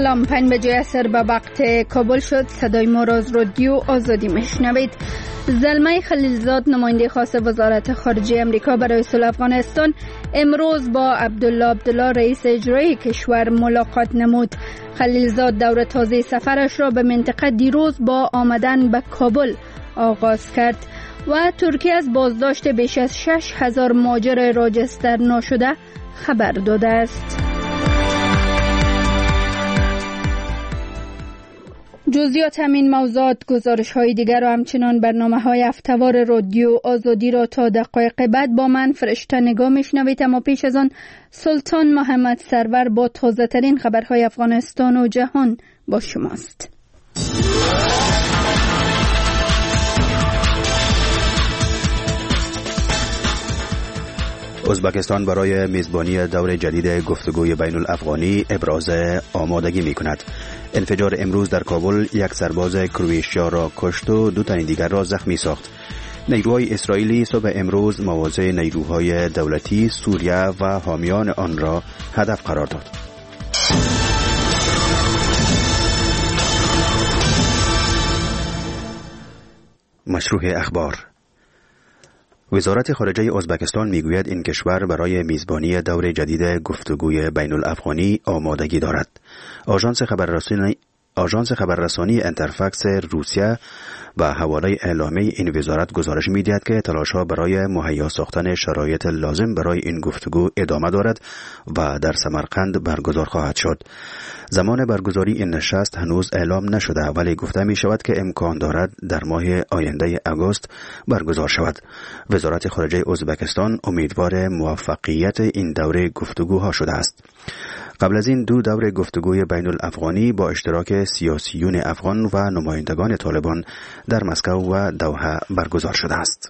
سلام، 5 بجه عصر به وقت کابل شد. صدای ما را از رادیو آزادی میشنوید. زلمه خلیلزاد، نماینده خاص وزارت خارجه امریکا برای صلح افغانستان، امروز با عبدالله رئیس اجرایی کشور ملاقات نمود. خلیلزاد دور تازه سفرش را به منطقه دیروز با آمدن به کابل آغاز کرد و ترکیه از بازداشت بیش از 6,000 مهاجر راجستر ناشده خبر داده است. جزئیات همین موضوعات، گزارش های دیگر و همچنان برنامه های هفته‌وار رادیو آزادی را تا دقایق بعد با من فرشته نگاه میشنوید. اما پیش از آن سلطان محمد سرور با تازه ترین خبرهای افغانستان و جهان با شماست. ازبکستان برای میزبانی دور جدید گفتگوی بین الافغانی ابراز آمادگی می کند. انفجار امروز در کابل یک سرباز کرواتیا را کشت و 2 تن دیگر را زخمی ساخت. نیروهای اسرائیلی صبح امروز مواضع نیروهای دولتی سوریه و حامیان آن را هدف قرار داد. مشروع اخبار. وزارت خارجه ازبکستان میگوید این کشور برای میزبانی دور جدید گفتگوی بین الافغانی آمادگی دارد. آژانس خبررسانی انترفاکس روسیه با حواله اعلامی این وزارت گزارش می‌دهد که تلاش‌ها برای مهیا ساختن شرایط لازم برای این گفتگو ادامه دارد و در سمرقند برگزار خواهد شد. زمان برگزاری این نشست هنوز اعلام نشده، ولی گفته می شود که امکان دارد در ماه آینده آگوست برگزار شود. وزارت خارجه ازبکستان امیدوار موفقیت این دوره گفتگوها شده است. قبل از این 2 دوره گفتگوی بین الافغانی با اشتراک سیاسیون افغان و نمایندگان طالبان در مسکو و دوحه برگزار شده است.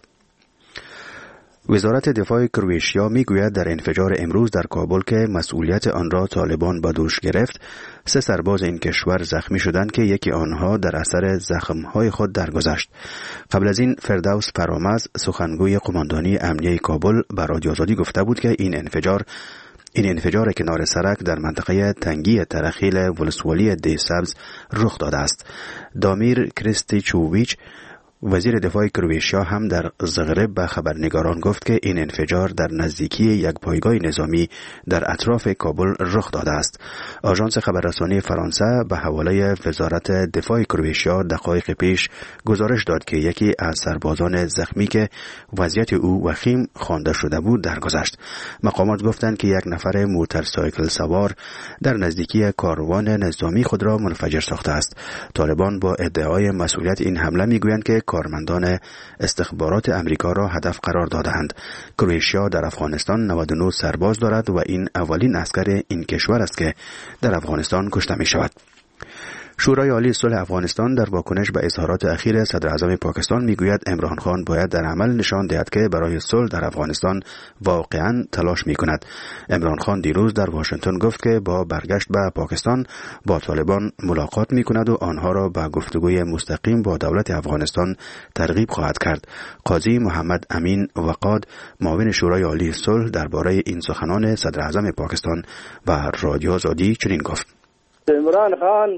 وزارت دفاع کرواتیا میگوید در انفجار امروز در کابل که مسئولیت آن را طالبان به دوش گرفت، 3 سرباز این کشور زخمی شدند که یکی آنها در اثر زخم‌های خود درگذشت. قبل از این فردوس فرامز، سخنگوی قماندانی امنیه کابل، به رادیو آزادی گفته بود که این انفجار کنار سرک در منطقه تنگی ترخیل ولسوالی دی سبز رخ داده است. دامیر کریستیچوویچ، وزیر دفاع کرواتیا، هم در زغرب به خبرنگاران گفت که این انفجار در نزدیکی یک پایگاه نظامی در اطراف کابل رخ داده است. آژانس خبررسانی فرانسه به حواله وزارت دفاع کرواتیا دقایق پیش گزارش داد که یکی از سربازان زخمی که وضعیت او وخیم خوانده شده بود درگذشت. مقامات گفتند که یک نفر موتورسایکل سوار در نزدیکی کاروان نظامی خود را منفجر ساخته است. طالبان با ادعای مسئولیت این حمله میگویند که کارمندان استخبارات امریکا را هدف قرار دادند. کرواتیا در افغانستان 99 سرباز دارد و این اولین عسکر این کشور است که در افغانستان کشته می شود. شورای عالی صلح افغانستان در واکنش به اظهارات اخیر صدر اعظم پاکستان میگوید عمران خان باید در عمل نشان دهد که برای صلح در افغانستان واقعا تلاش میکند. عمران خان دیروز در واشنگتن گفت که با برگشت به پاکستان با طالبان ملاقات میکند و آنها را به گفتگوی مستقیم با دولت افغانستان ترغیب خواهد کرد. قاضی محمد امین وقاد، معاون شورای عالی صلح، درباره این سخنان صدر اعظم پاکستان و رادیو آزادی چنین گفت: عمران خان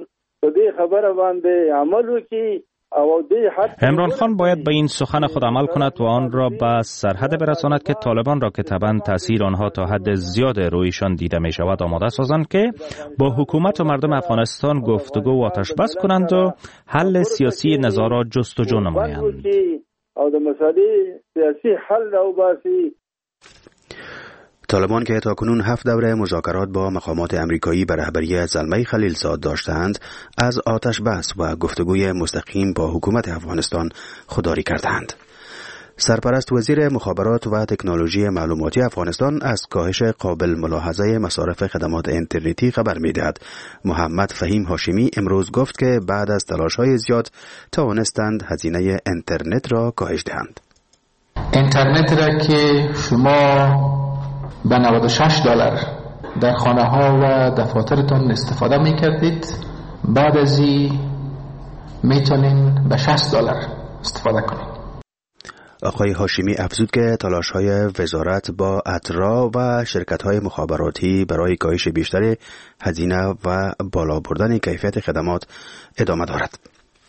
عمران خان باید به این سخن خود عمل کند و آن را به سرحد برساند که طالبان را که طبعا تاثیر آنها تا حد زیاد رویشان دیده می شود آماده سازند که با حکومت و مردم افغانستان گفتگو و آتش بس کنند و حل سیاسی نزاع را جستجو نمایند. طالبان که تاکنون 7 دوره مذاکرات با مقامات امریکایی به رهبری زلمه خلیلزاد داشتند، از آتش بس و گفتگوی مستقیم با حکومت افغانستان خودداری کردند. سرپرست وزیر مخابرات و تکنولوژی معلوماتی افغانستان از کاهش قابل ملاحظه مصارف خدمات اینترنتی خبر می‌دهد. محمد فهیم هاشمی امروز گفت که بعد از تلاش‌های زیاد توانستند هزینه اینترنت را کاهش دهند. اینترنت را که شما به $96 در خانه ها و دفاترتون استفاده می کردید، بعد از این می تونین به $60 استفاده کنید. آقای هاشمی افزود که تلاش‌های وزارت با اترا و شرکت‌های مخابراتی برای کاهش بیشتر هزینه و بالا بردن کیفیت خدمات ادامه دارد.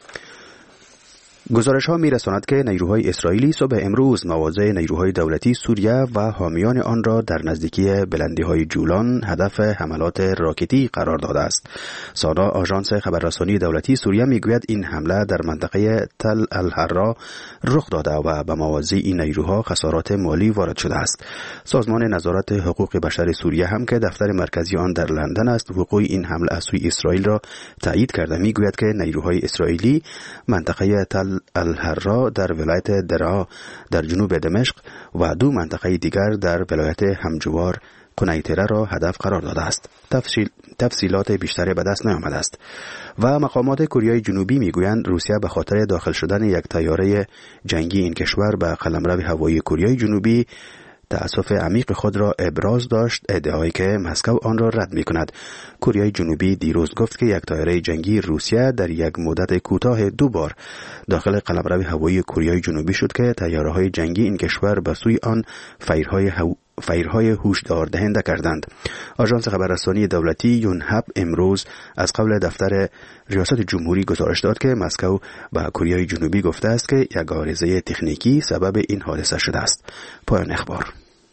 گزارش ها می رساند که نیروهای اسرائیلی صبح امروز مواضع نیروهای دولتی سوریه و حامیان آن را در نزدیکی بلندی های جولان هدف حملات راکتی قرار داده است. سانا آژانس خبررسانی دولتی سوریه می گوید این حمله در منطقه تل الحرا رخ داده و به مواضع این نیروها خسارات مالی وارد شده است. سازمان نظارت حقوق بشر سوریه هم که دفتر مرکزی آن در لندن است وقوع این حمله از سوی اسرائیل را تایید کرده. می گوید که نیروهای اسرائیلی منطقه تل الحرا در ولایت درعا در جنوب دمشق و دو منطقه دیگر در ولایت همجوار کنیتره را هدف قرار داده است. تفصیلات بیشتری به دست نیامده است. و مقامات کره جنوبی میگویند روسیه به خاطر داخل شدن یک طیاره جنگی این کشور به قلمرو هوایی کره جنوبی تأسف عمیق خود را ابراز داشت، ادعایی که مسکو آن را رد می‌کند. کره جنوبی دیروز گفت که یک طیاره جنگی روسیه در یک مدت کوتاه 2 بار داخل قلمرو هوایی کره جنوبی شد که طیاره‌های جنگی این کشور به سوی آن فیرهای هشدار دهنده کردند. آژانس خبررسانی دولتی یونهپ امروز از قبل دفتر ریاست جمهوری گزارش داد که مسکو به کره جنوبی گفته است که یک عارضه تکنیکی سبب این حادثه شده است. پایان اخبار.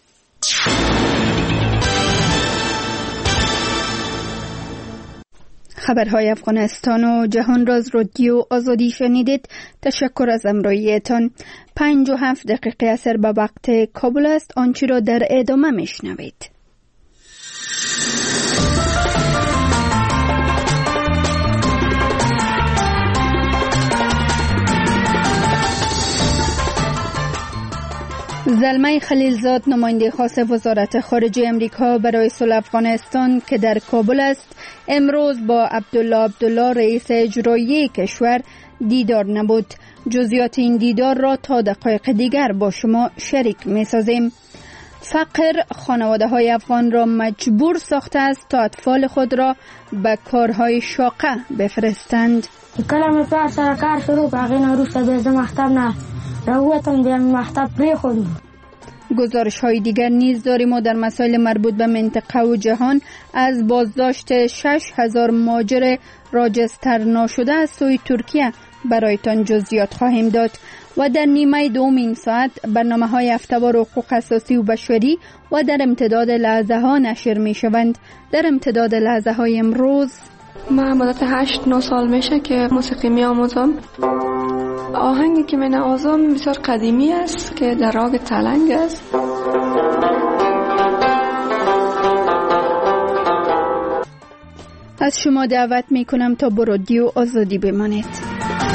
خبرهای افغانستان و جهان راز رادیو آزادی شنیدید. تشکر از همراهیتان. 57 دقیقه اثر به وقت کابل است. آنچه را در ادامه میشنوید. زلمه خلیلزاد نماینده خاص وزارت خارجه امریکا برای صلح افغانستان که در کابل است امروز با عبدالله رئیس اجرایی کشور دیدار نبود. جزئیات این دیدار را تا دقایق دیگر با شما شریک می سازیم. فقر خانواده های افغان را مجبور ساخته است تا اطفال خود را به کارهای شاقه بفرستند. کلمه پار سره کار شروع کاغین روسته به مکتب نه روتم به مکتب پری خود. گزارش های دیگر نیز داریم و در مسائل مربوط به منطقه و جهان از بازداشت 6,000 مهاجر راجستر ناشده از سوی ترکیه برایتان جزئیات خواهیم داد و در نیمه دوم این ساعت برنامه های هفته‌وار حقوق اساسی و بشری و در امتداد لحظه ها نشر می شوند. در امتداد لحظه های امروز من مدت 8-9 سال میشه که موسیقی می آموزم. آهنگی که من نوازم بسیار قدیمی است که در راگ تلنگ است. از شما دعوت می کنم تا با رادیو آزادی بمانید.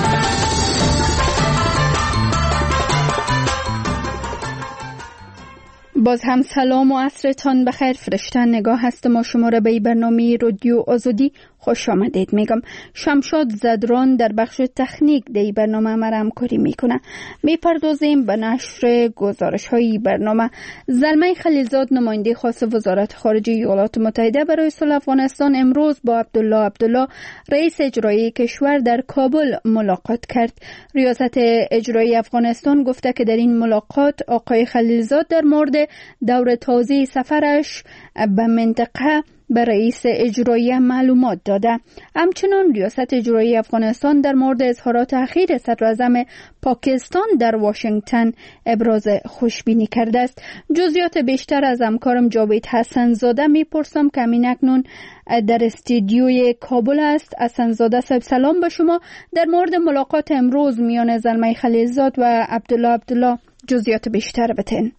باز هم سلام و عصرتان بخیر. فرشته نگاه هستم و شما را به برنامه رادیو آزادی خوش آمدید میگم. شمشاد زدران در بخش تکنیک دی برنامه مرا همکاری میکنه. میپردازیم به نشر گزارش های برنامه. زلمه خلیلزاد نماینده خاص وزارت خارجه ایالات متحده برای صلح افغانستان امروز با عبدالله رئیس اجرایی کشور در کابل ملاقات کرد. ریاست اجرایی افغانستان گفته که در این ملاقات آقای خلیلزاد در مورد دور تازه سفرش به منطقه به رئیس اجرایی معلومات داده. همچنان ریاست اجرایی افغانستان در مورد اظهارات اخیر صدراعظم پاکستان در واشنگتن ابراز خوشبینی کرده است. جزئیات بیشتر از همکارم جاوید حسن زاده میپرسم که همین اکنون در استودیوی کابل است. حسن زاده صاحب سلام به شما. در مورد ملاقات امروز میان زلمه خلیلزاد و عبدالله جزئیات بیشتر بتین.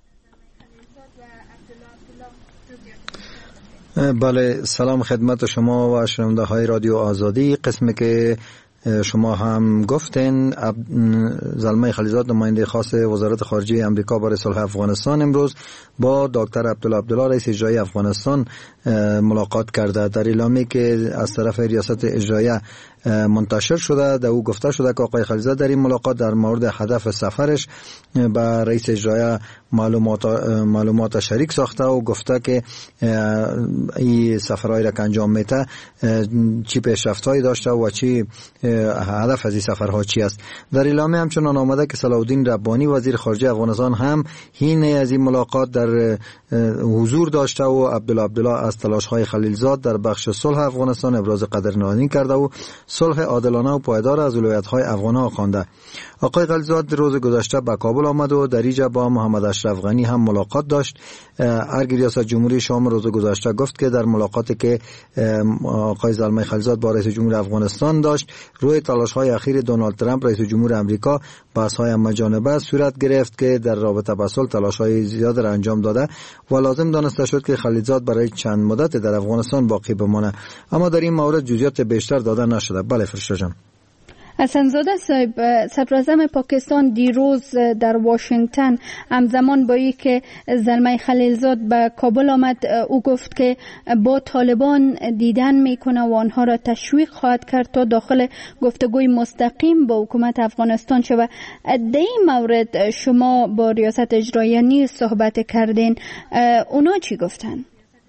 بله، سلام خدمت شما و شنونده های رادیو آزادی. قسمی که شما هم گفتین، زلمه خلیلزاد نماینده خاص وزارت خارجه امریکا برای صلح افغانستان امروز با دکتر عبدالله رئیس اجرایی افغانستان ملاقات کرده. در اعلامی که از طرف ریاست اجرایی منتشر شده در او گفته شده که آقای خلیلزاد در این ملاقات در مورد هدف سفرش به رئیس اجرایی معلومات شریک ساخته و گفته که این سفرهایی را که انجام میده چی پیشرفت‌هایی داشته و چی هدف از این سفرها چی است. در اعلامیه همچنان آمده که صلاح الدین ربانی وزیر خارجه افغانستان هم حین از این ملاقات در حضور داشته و عبدالله از تلاش‌های خلیلزاد در بخش صلح افغانستان ابراز قدردانی کرده و صلح عادلانه و پایدار از ولایت‌های افغان‌ها خوانده. آقای خلیلزاد روز گذشته به کابل آمد و در اینجا با محمد اشرف غنی هم ملاقات داشت. ارگ ریاست جمهوری شام روز گذشته گفت که در ملاقاتی که آقای زلمه خلیلزاد با رئیس جمهور افغانستان داشت روی تلاش‌های اخیر دونالد ترامپ رئیس جمهور آمریکا بحث‌های همه‌جانبه صورت گرفت که در رابطه با صلح تلاش‌های زیاد را انجام داده و لازم دانسته شد که خلیلزاد برای چند مدت در افغانستان باقی بمانه، اما در این مورد جزئیات بیشتر داده نشده. بله فرشته جان. حسنزاده صاحب، صدراعظم پاکستان دیروز در واشنگتن همزمان با اینکه که زلمه خلیلزاد به کابل آمد او گفت که با طالبان دیدن میکنه و آنها را تشویق خواهد کرد تا داخل گفتگوی مستقیم با حکومت افغانستان شود. در این مورد شما با ریاست اجرایی نیز صحبت کردین، اونا چی گفتن؟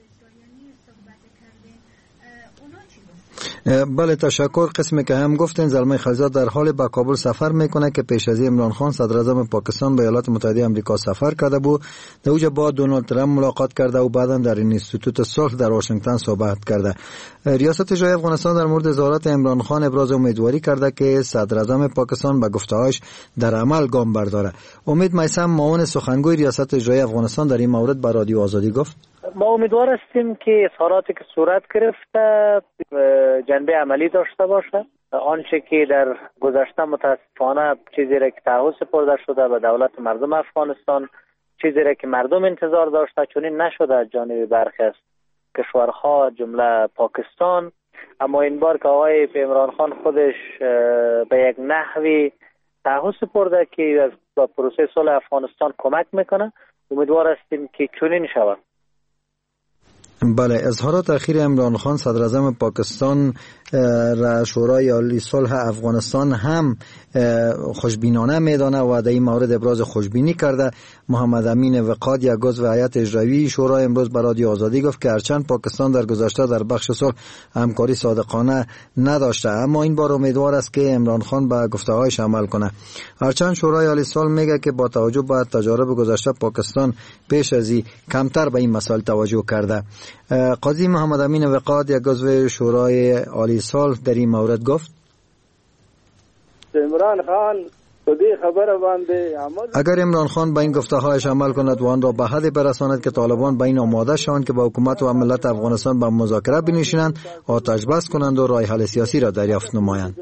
بله تشکر. قسمی که هم گفتن زلمه خلیلزاد در حال به کابل سفر میکنه که پیش از عمران خان صدر اعظم پاکستان به ایالات متحده آمریکا سفر کرده بود. در اونجا با دونالد ترامپ ملاقات کرده و بعدا در اینستیتوت صلح در واشنگتن صحبت کرده. ریاست اجرایی افغانستان در مورد زیارت عمران خان ابراز امیدواری کرده که صدر اعظم پاکستان به گفته‌هاش در عمل گام برداره. امید میثم معاون سخنگوی ریاست اجرایی افغانستان در این مورد به رادیو آزادی گفت: ما امیدوار هستیم که اظهاراتی که صورت گرفته جنبه عملی داشته باشه. آنچه که در گذشته متاسفانه چیزی را که تعهد سپرده شده به دولت مردم افغانستان، چیزی را که مردم انتظار داشته چنین نشده از جانب برخی از کشورها جمله پاکستان. اما این بار که آقای عمران خان خودش به یک نحوی تعهد سپرده که با پروسه صلح افغانستان کمک میکنه، امیدوار هستیم که چنین شود. بله، اظهارات اخیر عمران خان صدر اعظم پاکستان را شورای عالی صلح افغانستان هم خوشبینانه میدانه و در این مورد ابراز خوشبینی کرده. محمد امین وقاد یک عضو هیئت اجرایی شورا امروز به رادیو آزادی گفت که هرچند پاکستان در گذشته در بخش صلح همکاری صادقانه نداشته، اما این بار امیدوار است که عمران خان به گفته‌هایش عمل کنه. هرچند شورای عالی صلح میگه که با توجه به تجارب گذشته پاکستان پیش از این کمتر به این مسائل توجه کرده. قاضی محمد امین وقاد یک عضو شورای عالی صلح در این مورد گفت: عمران خان اگر عمران خان به این گفته‌هایش عمل کند و آن را به حدی برساند که طالبان به این آماده شوند که با حکومت و ملت افغانستان به مذاکره بنشینند، آتش بس کنند و راه حل سیاسی را دریافت نمایند.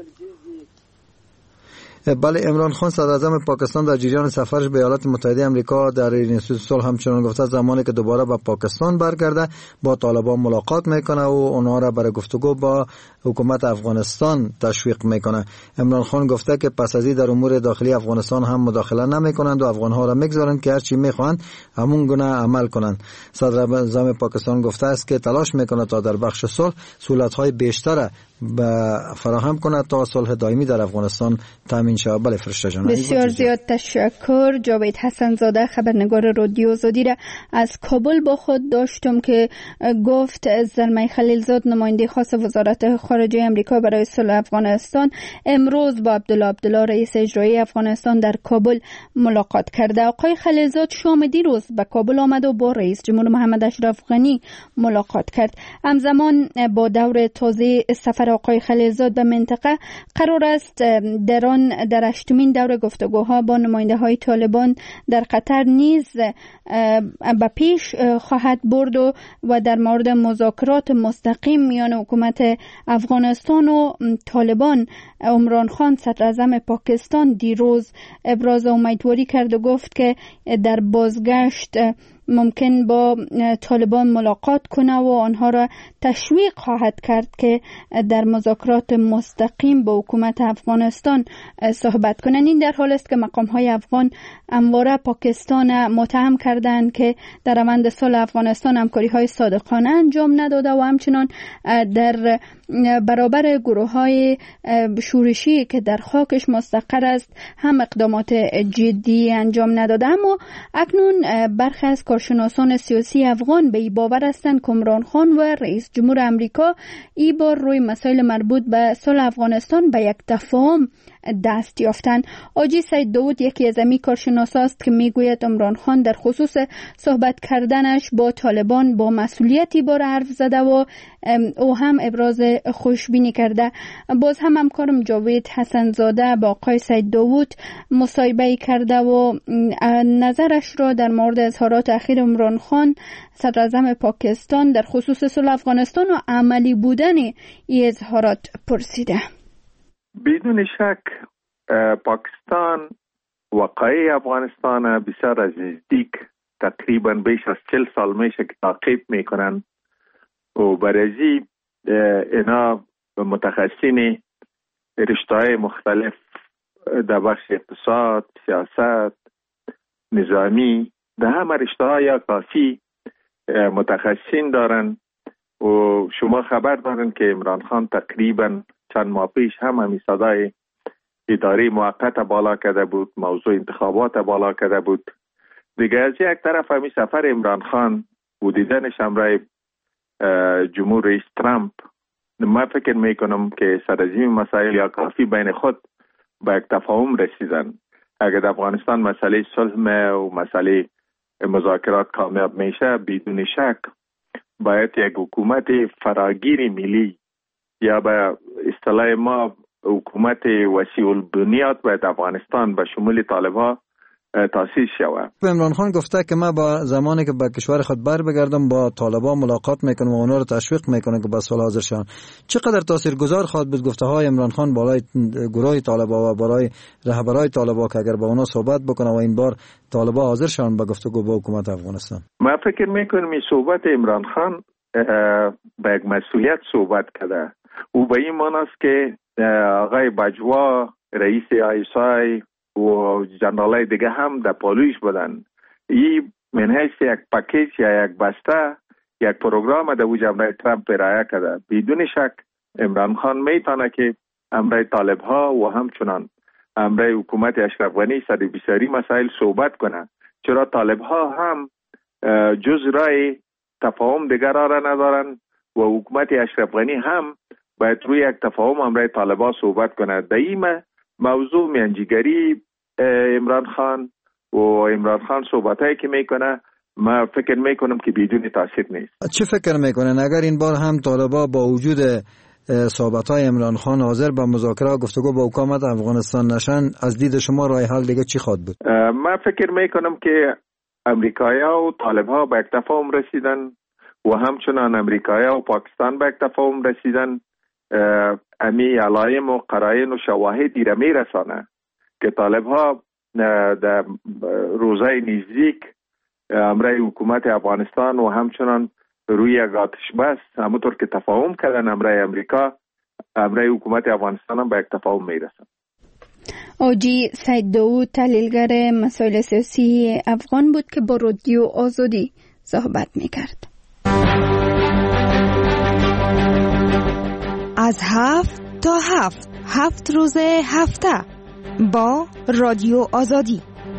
بله، عمران خان صدر اعظم پاکستان در جریان سفرش به ایالات متحده آمریکا در اینستیتوت صلح همچنان گفته زمانی که دوباره به پاکستان برگرده با طالبان ملاقات میکنه و اونها را برای گفتگو با حکومت افغانستان تشویق میکنه. عمران خان گفته که پس از این در امور داخلی افغانستان هم مداخله نمیکنند و افغانها را میگذارند که هر چی میخواهند همون گونه عمل کنند. صدر اعظم پاکستان گفته است که تلاش میکنه تا در بخش صلح سهولت‌های بیشتر فراهم کند تا صلح دائمی در افغانستان تامین شود. بله فرشته جان، بسیار زیاد تشکر. جاوید حسن زاده خبرنگار رادیو آزادی را از کابل با خود داشتم که گفت زلمه خلیلزاد نماینده خاص وزارت خارجه آمریکا برای صلح افغانستان امروز با عبدالله رئیس اجرایی افغانستان در کابل ملاقات کرده. آقای خلیلزاد شام دیروز به کابل آمد و با رئیس جمهور محمد اشرف غنی ملاقات کرد. همزمان با دور تازه سفر آقای خلیلزاد به منطقه قرار است در 8مین دور گفتگوها با نماینده های طالبان در قطر نیز به پیش خواهد برد و در مورد مذاکرات مستقیم میان حکومت افغانستان و طالبان عمران خان صدر اعظم پاکستان دیروز ابراز امیدواری کرد و گفت که در بازگشت ممکن با طالبان ملاقات کنه و آنها را تشویق خواهد کرد که در مذاکرات مستقیم با حکومت افغانستان صحبت کنند. این در حال است که مقام‌های افغان همواره پاکستان متهم کردند که در روند صلح افغانستان همکاری‌های صادقانه انجام نداده و همچنان در برابر گروه‌های شورشی که در خاکش مستقر است هم اقدامات جدی انجام نداده. اما اکنون برخی از کارشناسان سیاسی افغان به این باور هستند که عمران خان و رئیس جمهور امریکا این بار روی مسائل مربوط به صلح افغانستان به یک تفاهم دست یافتند. حاجی سید داود یکی از امی کارشناسا است که میگوید عمران خان در خصوص صحبت کردنش با طالبان با مسئولیتی بار حرف زده و او هم ابراز خوشبینی کرده. باز هم همکارم جاوید حسن زاده با آقای سید داود مصاحبه کرده و نظرش را در مورد اظهارات اخیر عمران خان صدر اعظم پاکستان در خصوص صلح افغانستان و عملی بودن این اظهارات پرسیده. بدون شک پاکستان وقایع افغانستان بسیار از نزدیک تقریبا بیش از 40 سال میشه که تعقیب میکنن و برای اینا متخصصین رشته‌های مختلف در بخش اقتصاد، سیاست، نظامی در همه رشته‌ها یا کافی متخصصین دارن و شما خبر دارن که عمران خان تقریبا چند ماه پیش هم صدای اداره موقت بالا کرده بود، موضوع انتخابات بالا کرده بود. دیگه از یک طرف همی سفر عمران خان و دیدنش همراه جمهور رئیس ترامپ، من فکر میکنم که سر از این مسائل یا کافی بین خود به یک تفاهم رسیدن. اگر در افغانستان مسئله صلح و مسئله مذاکرات کامیاب میشه، بدون شک باید یک حکومت فراگیر ملی یا به اصطلاح ما حکومت وسیع البنیاد باید افغانستان به شمول طالب‌ها تأسیس شود. عمران خان گفته که من با زمانی که به کشور خود بر بگردم با طالبان ملاقات میکنم و اونا رو تشویق میکنم که به صلح حاضر شن. چقدر تاثیرگذار خواهد بود گفته های عمران خان بالای گروه طالبان و برای رهبرای طالبان که اگر با اونا صحبت بکنه و این بار طالبان حاضر شن به گفتگو با حکومت افغانستان؟ من فکر میکنم این صحبت عمران خان به یک مسئولیت صحبت کرده. او به این معنی است که آقای باجوا رئیس آیسای و جنرالای دیگه هم در پالویش بودن. این من حیث یک پکیج یا یک بسته یک پروگرام در وجه امرای ترامپ رعایت کرده. بدون شک عمران خان میتونه که امرای طالب ها و همچنان امرای حکومت اشرف غنی سر بسیاری مسائل صحبت کنه، چرا طالب ها هم جز رای تفاهم دیگر را ندارن و حکومت اشرف غنی هم باید روی یک تفاهم امرای طالب ها صحبت کنه. دائما موضوع میانجیگری عمران خان و عمران خان صحبتایی که میکنه من فکر میکنم که بدون تاثیر نیست. چه فکر میکنن اگر این بار هم طالبا با وجود صحبت‌های عمران خان حاضر به مذاکره و گفتگو با حکومت افغانستان نشن، از دید شما راه حل دیگه چی خواهد بود؟ من فکر میکنم که امریکایی‌ها و طالب‌ها به یک تفاهم رسیدن و همچنان امریکایی‌ها و پاکستان به یک تفاهم رسیدن. امی علائم و قرائن و شواهدی را میرسانه که طالب‌ها در روزهای نزدیک امرای حکومت افغانستان و همچنان روی یک آتش بس همونطور که تفاهم کردن امرای امریکا، امرای حکومت افغانستان هم به یک تفاهم میرسن. حاجی سید داود تحلیلگر مسائل سیاسی افغان بود که با رادیو آزادی صحبت میکرد. از 7 تا 7 روز هفته با رادیو آزادی.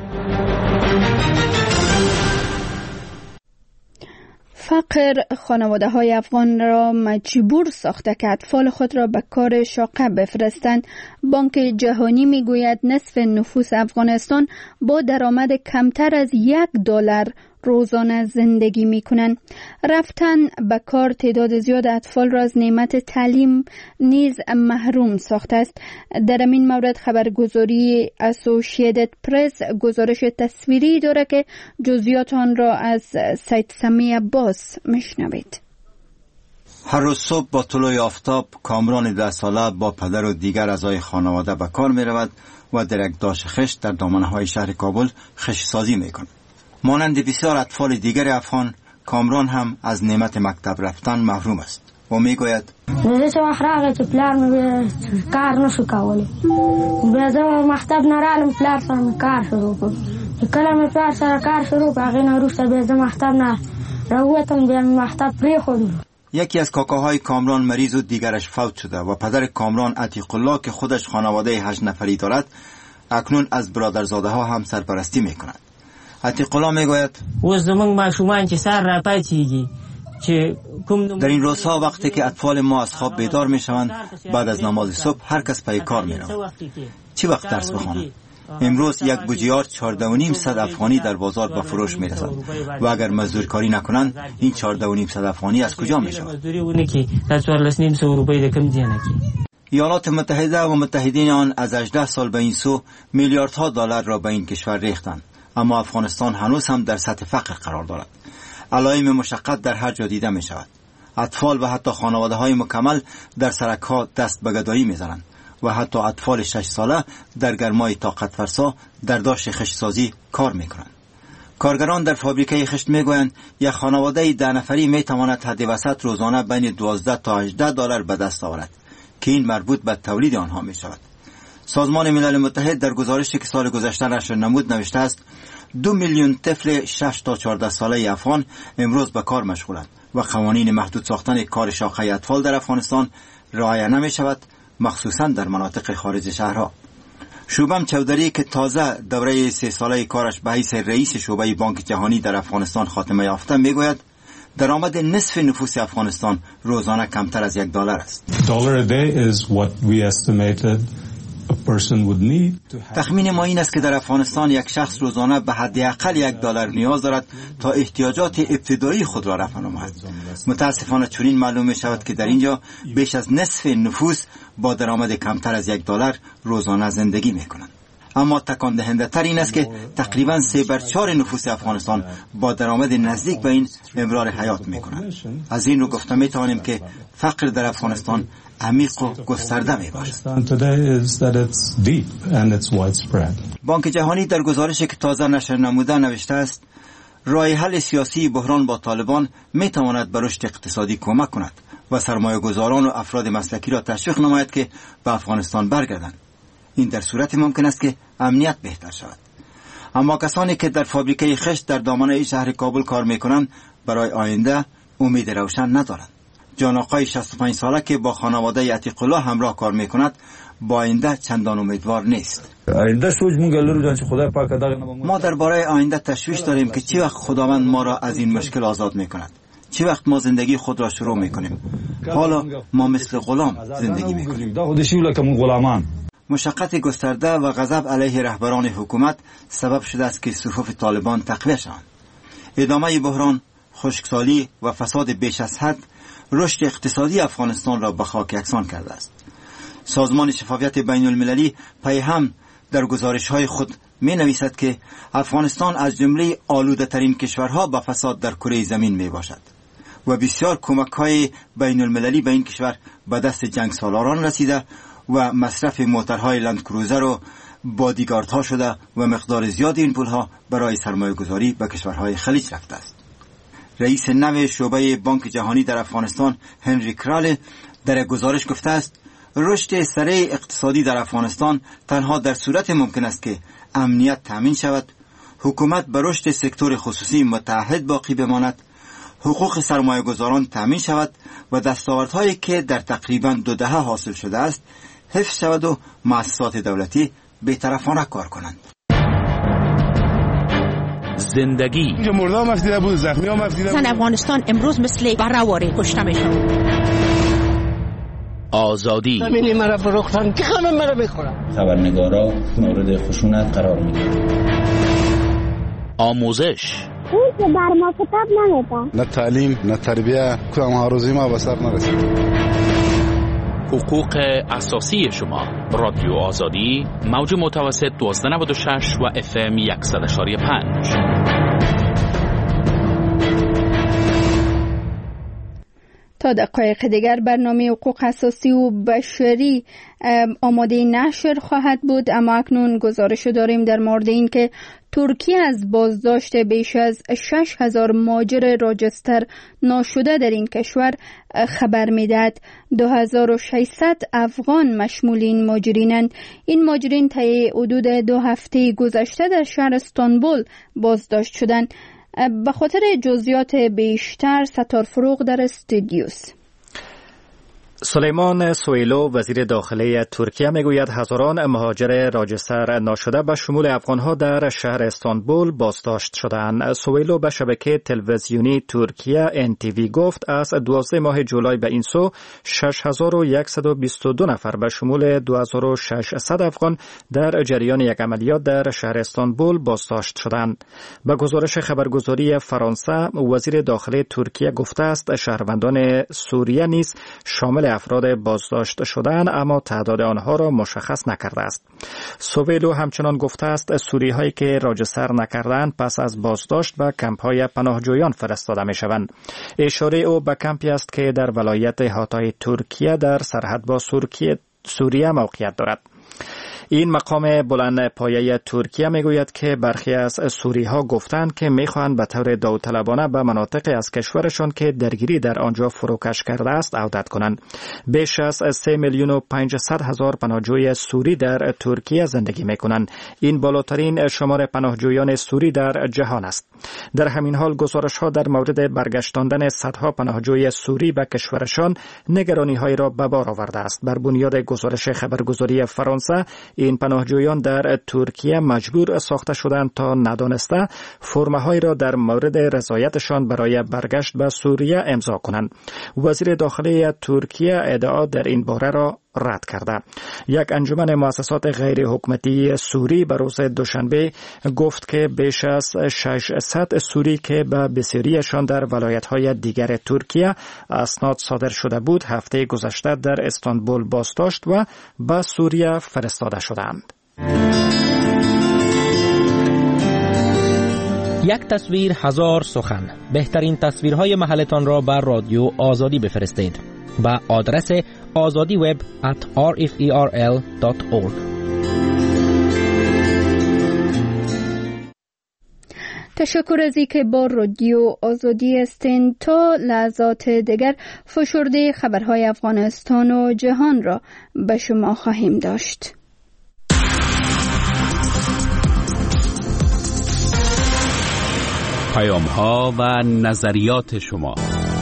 فقر خانواده های افغان را مجبور ساخته که اطفال خود را به کار شاقه بفرستند. بانک جهانی میگوید نصف نفوس افغانستان با درآمد کمتر از $1 روزانه زندگی میکنند. رفتن به کار تعداد زیاد اطفال را از نعمت تعلیم نیز محروم ساخته است. در این مورد خبرگزاری اسوسییتد پرس گزارش تصویری دارد که جزئیات آن را از سید سمی عباس میشنوید. هر روز صبح با طلوع آفتاب کامران 10 ساله با پدر و دیگر اعضای خانواده به کار می رود و در یک داشت خشت در دامنه های شهر کابل خشت سازی می کند. مانند بسیار اطفال دیگر افغان، کامران هم از نعمت مکتب رفتن محروم است و می گوید زه چې وخت راغی چې پلار مې کار نشو کولی، بیا زه مکتب نه رالم، پلار سره مې کار شروع کړ. کله مې پلار سره کار شروع کړ، هغې نه وروسته بیا زه مکتب نه راووتم، بیا مې مکتب پرېښودلو. یکی از کاکاهای کامران مریض و دیگرش فوت شده و پدر کامران عتیق الله که خودش خانواده 8 نفری دارد اکنون از برادرزاده ها هم سرپرستی می کند. عتیق الله میگوید در این روزها وقتی که اطفال ما از خواب بیدار میشوند بعد از نماز صبح هر کس پی کار میرود. چی وقت درس بخوانند؟ امروز یک بوجیار 14.5 افغانی در بازار به فروش میرسد و اگر مزدور کاری نکنند این 14.5 افغانی از کجا میشود؟ ایالات متحده و متحدین آن از 18 سال به این سو میلیاردها دلار را به این کشور ریختند، اما افغانستان هنوز هم در سطح فقر قرار دارد. علائم مشقت در هر جا دیده می شود. اطفال و حتی خانواده های مکمل در سرک ها دست به گدایی می زنند و حتی اطفال 6 ساله در گرمای طاقت فرسا در داشت خشتسازی کار می کنند. کارگران در فابریکه خشت می گویند یک خانواده 10 نفری می تواند حد وسط روزانه بین 12 تا 18 دلار به دست آورد که این مربوط به تولید آنها می شود. سازمان ملل متحد در گزارشی که سال گذشته نشر نمود نوشته است 2 میلیون طفل 6 تا 14 ساله افغان امروز به کار مشغولند و قوانین محدود ساختن کار شاخه اطفال در افغانستان رعایت نمی شود، مخصوصا در مناطق خارج شهرها. شوبم چودری که تازه دوره 3 ساله کارش به حیث رئیس شعبه بانک جهانی در افغانستان خاتمه یافته میگوید درآمد نصف نفوس افغانستان روزانه کمتر از $1 است. تخمین ما این است که در افغانستان یک شخص روزانه به حداقل $1 نیاز دارد تا احتیاجات ابتدایی خود را رفع نماید. متاسفانه چنین معلوم می شود که در اینجا بیش از نصف نفوس با درآمد کمتر از $1 روزانه زندگی می کنند. اما تکان دهنده تر این است که تقریبا 3/4 نفوس افغانستان با درآمد نزدیک به این امرار حیات می کنند. از این رو گفته می توانیم که فقر در افغانستان عمیق و گسترده می باشد. بانک جهانی در گزارشی که تازه نشر نموده نوشته است راه حل سیاسی بحران با طالبان می تواند به رشد اقتصادی کمک کند و سرمایه گذاران و افراد مسلکی را تشویق نماید که به افغانستان برگردند. این در صورت ممکن است که امنیت بهتر شود. اما کسانی که در فابریکه خشت در دامنه شهر کابل کار می کنند برای آینده امید روشن ندارند. جان آقای 65 ساله که با خانواده عتیق الله همراه کار می کند با آینده چندان امیدوار نیست. ما درباره آینده تشویش داریم که چی وقت خداوند ما را از این مشکل آزاد می کند. چی وقت ما زندگی خود را شروع می کنیم. حالا ما مثل غلام زندگی می کنیم. مشقت گسترده و غضب علیه رهبران حکومت سبب شده است که صفوف طالبان تقویه شوند. ادامه بحران، خشکسالی و فساد بیش از حد رشد اقتصادی افغانستان را به خاک یکسان کرده است. سازمان شفافیت بین المللی پی هم در گزارش‌های خود می نویسد که افغانستان از جمله آلوده ترین کشورها به فساد در کره زمین می باشد و بسیار کمک‌های بین المللی به این کشور به دست جنگ سالاران رسیده و مصرف موترهای لندکروزر و بادیگاردها شده و مقدار زیاد این پولها برای سرمایه گذاری به کشورهای خلیج رفته است. رئیس نو شعبه بانک جهانی در افغانستان هنری کرال در گزارش گفته است رشد سریع اقتصادی در افغانستان تنها در صورت ممکن است که امنیت تامین شود، حکومت به رشد سکتور خصوصی متعهد باقی بماند، حقوق سرمایه گذاران تامین شود و دستاوردهایی که در تقریبا 2 دهه حاصل شده است حفظ شود و مؤسسات دولتی بی‌طرفانه کار کنند. زندگی مردم مفتیده بود، زخمی ها مفتیده بود. زن افغانستان امروز مثل برهواره کشته میشن. آزادی همینی مرا فروختن که همه مرا میخورن. خبرنگارا مورد خشونت قرار میگیرن. آموزش اون که بر ما کتاب نمیده. نه تعلیم نه تربیه کدام هاروزی ما به سر نرسید. حقوق اساسی شما. رادیو آزادی موج متوسط 1296 و FM 100.5. تا دقایق دیگر برنامه حقوق اساسی و بشری آماده نشر خواهد بود، اما اکنون گزارش داریم در مورد این که ترکیه از بازداشت بیش از 6,000 مهاجر راجستر ناشده در این کشور خبر می‌دهد. 2,600 افغان مشمول این مهاجرینند. این مهاجرین طی حدود 2 هفته گذشته در شهر استانبول بازداشت شدند. به خاطر جزئیات بیشتر ستار فروغ در استودیوس. سلیمان سویلو وزیر داخلی ترکیه میگوید هزاران مهاجر راجستر ناشده به شمول افغانها در شهر استانبول بازداشت شدند. سویلو به شبکه تلویزیونی ترکیه NTV گفت از 12 ماه جولای به این سو 6122 نفر به شمول 2600 افغان در جریان یک عملیات در شهر استانبول بازداشت شدند. به گزارش خبرگزاری فرانسه وزیر داخلی ترکیه گفته است شهروندان سوریه نیز شامل افراد بازداشت شدند اما تعداد آنها را مشخص نکرده است. سویلو همچنان گفته است سوری‌هایی که راجستر نکردند پس از بازداشت به کمپ‌های پناهجویان فرستاده می‌شوند. اشاره او به کمپی است که در ولایت هاتای ترکیه در سرحد با سوریه موقعیت دارد. این مقام بلند پایه ترکیه میگوید که برخی از سوری‌ها گفتند که میخواهند به طور داوطلبانه به مناطقی از کشورشان که درگیری در آنجا فروکش کرده است عودت کنند. بیش از 3,500,000 پناهجوی سوری در ترکیه زندگی میکنند. این بالاترین شمار پناهجویان سوری در جهان است. در همین حال گزارش‌ها در مورد برگشتاندن صدها پناهجوی سوری به کشورشان نگرانی‌هایی را به بار آورده است. بر بنیاد گزارش خبرگزاری فرانسه این پناهجویان در ترکیه مجبور ساخته شدند تا ندانسته فرمه‌هایی را در مورد رضایتشان برای برگشت به سوریه امضا کنند. وزیر داخلی ترکیه ادعا در این باره را رد کرده. یک انجمن مؤسسات غیر حکومتی سوری به روز دوشنبه گفت که بیش از 600 سوری که به بسیاریشان در ولایت‌های دیگر ترکیه اسناد صادر شده بود هفته گذشته در استانبول بازداشت و به سوریه فرستاده شدند. یک تصویر هزار سخن. بهترین تصویرهای محلتان را بر رادیو آزادی بفرستید. با آدرس azadiweb@rferl.org. تشکر از اینکه با رادیو آزادی هستین. تا لحظات دیگر فشرده خبرهای افغانستان و جهان را به شما خواهیم داشت. پیام‌ها و نظریات شما.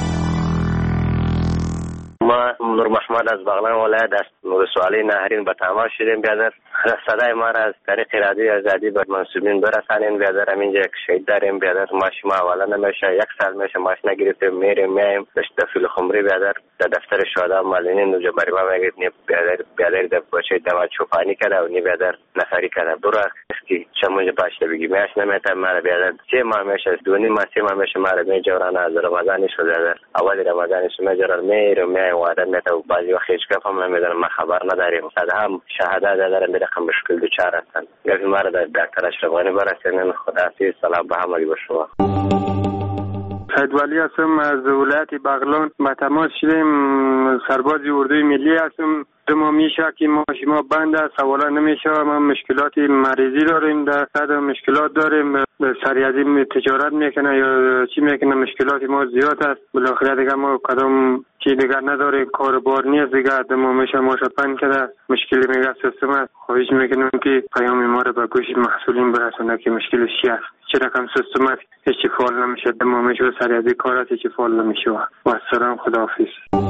ما نور محمد از بغلان ولایت از نور سوالی نهرین به تماس شدیم. بیادر صدای ما را از طریق رادیو آزادی به منصوبین برسانین. بیادر همینجا یک شهید داریم. بیادر ماشین ما اولا نمیشه 1 سال میشه ماشین گرفتیم میایم دشت فیل خمری. بیادر در دفتر شهدا مالینی نوجا بری ما میگید بیادر در بچه دوا چوپانی کرده و نی بیادر نفری کرده. برو اسکی چموج باشه بگی میاش نمیتم ما بیادر 3 ماه میشه 2 ماه 3 ماه میشه ما میجورن از رمضان شو بیادر اول رمضان شو میجورن میرم وعده میته و بعضی وقت هیچ کفم نمیدونم ما خبر نداریم. صد هم شهادت دارن به رقم مشکل دوچار هستن. گفت ما را در دکتر اشرف غنی برسونین. خداحافظ. سلام به همگی به شما. سید ولی هستم از ولایت بغلان. با تماس شدیم. سرباز اردوی ملی هستم. 2 ماه میشه که ما بند است. سوالا نمیشه. ما مشکلات مریضی داریم. در صد مشکلات داریم. سریعی تجارت میکنه یا چی میکنه. مشکلات ما زیاد است. بالاخره دیگه ما کدام چی دیگر نداریم. کاربار نیست دیگه. 2 ماه میشه ما شپن کرده. مشکلی میگه سیستم. خواهش میکنم که پیام ما رو به گوش مسئولین برسونه که مشکل چی است. چرا کم سیستم هیچ فعال نمیشه. 2 ماه میشه سریعی کارات هیچ فعال نمیشه. و سلام. خداحافظ.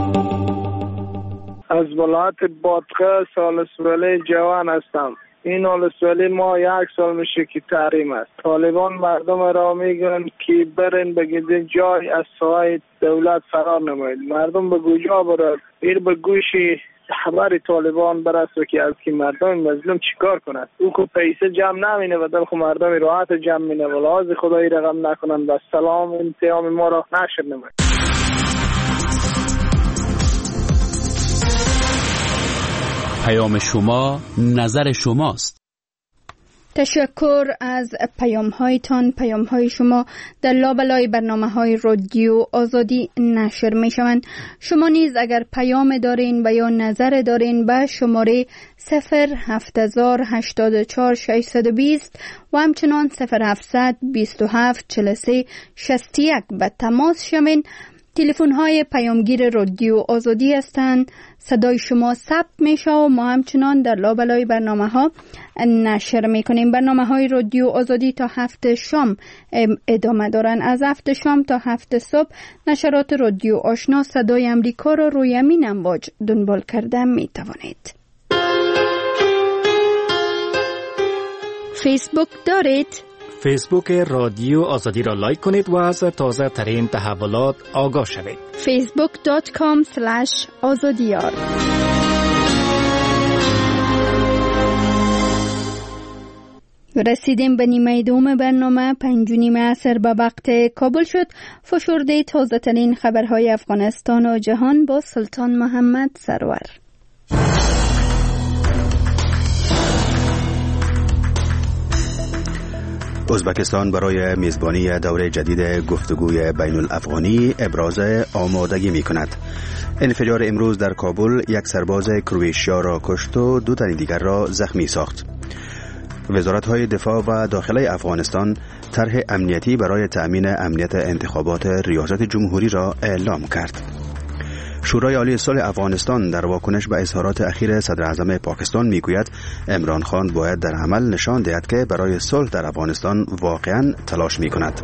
از ولایت بادغه سالسولی جوان هستم. این سالسولی ما 1 سال میشه که تحریم است. طالبان مردم را میگن که برن بگیدین جای از سایه دولت فرار نمایید. مردم به کجا برن؟ این به گوشی خبر طالبان برسه که از که مردم مظلوم چیکار کنند. او که پیسه جمع نمینه و دل خو مردم راحت جمع مینه و لحاظ خدایی رقم نکنند و سلام انتقام ما را نشر نمایید. پیام شما نظر شماست. تشکر از پیام‌هایتان. پیام‌های شما در لابلای برنامه‌های رادیو آزادی نشر می‌شوند. شما نیز اگر پیام دارین و یا نظر دارین به شماره 07084 و همچنان 0727 43 61 به تماس شوین تلفن های پیامگیر رادیو آزادی هستند. صدای شما ثبت میشه و ما همچنان در لابلای برنامه ها نشر میکنیم. برنامه های رادیو آزادی تا 7 شام ادامه دارن. از 7 شام تا 7 صبح نشرات رادیو آشنا صدای امریکا را روی امین امواج دنبال کرده میتوانید. فیسبوک دارید؟ فیسبوک رادیو آزادی را لایک کنید و از تازه ترین تحولات آگاه شوید. facebook.com/azadiyar. رسیدیم به نیمه دوم برنامه. 5:30 عصر به وقت کابل شد. فشرده تازه ترین خبرهای افغانستان و جهان با سلطان محمد سرور. ازبکستان برای میزبانی دوره جدید گفتگوی بین الافغانی ابراز آمادگی می کند. انفجار امروز در کابل یک سرباز کرواتیا را کشت و 2 تن دیگر را زخمی ساخت. وزارت‌های دفاع و داخلی افغانستان طرح امنیتی برای تأمین امنیت انتخابات ریاست جمهوری را اعلام کرد. شورای عالی صلح افغانستان در واکنش به اظهارات اخیر صدر اعظم پاکستان میگوید عمران خان باید در عمل نشان دهد که برای صلح در افغانستان واقعاً تلاش میکند.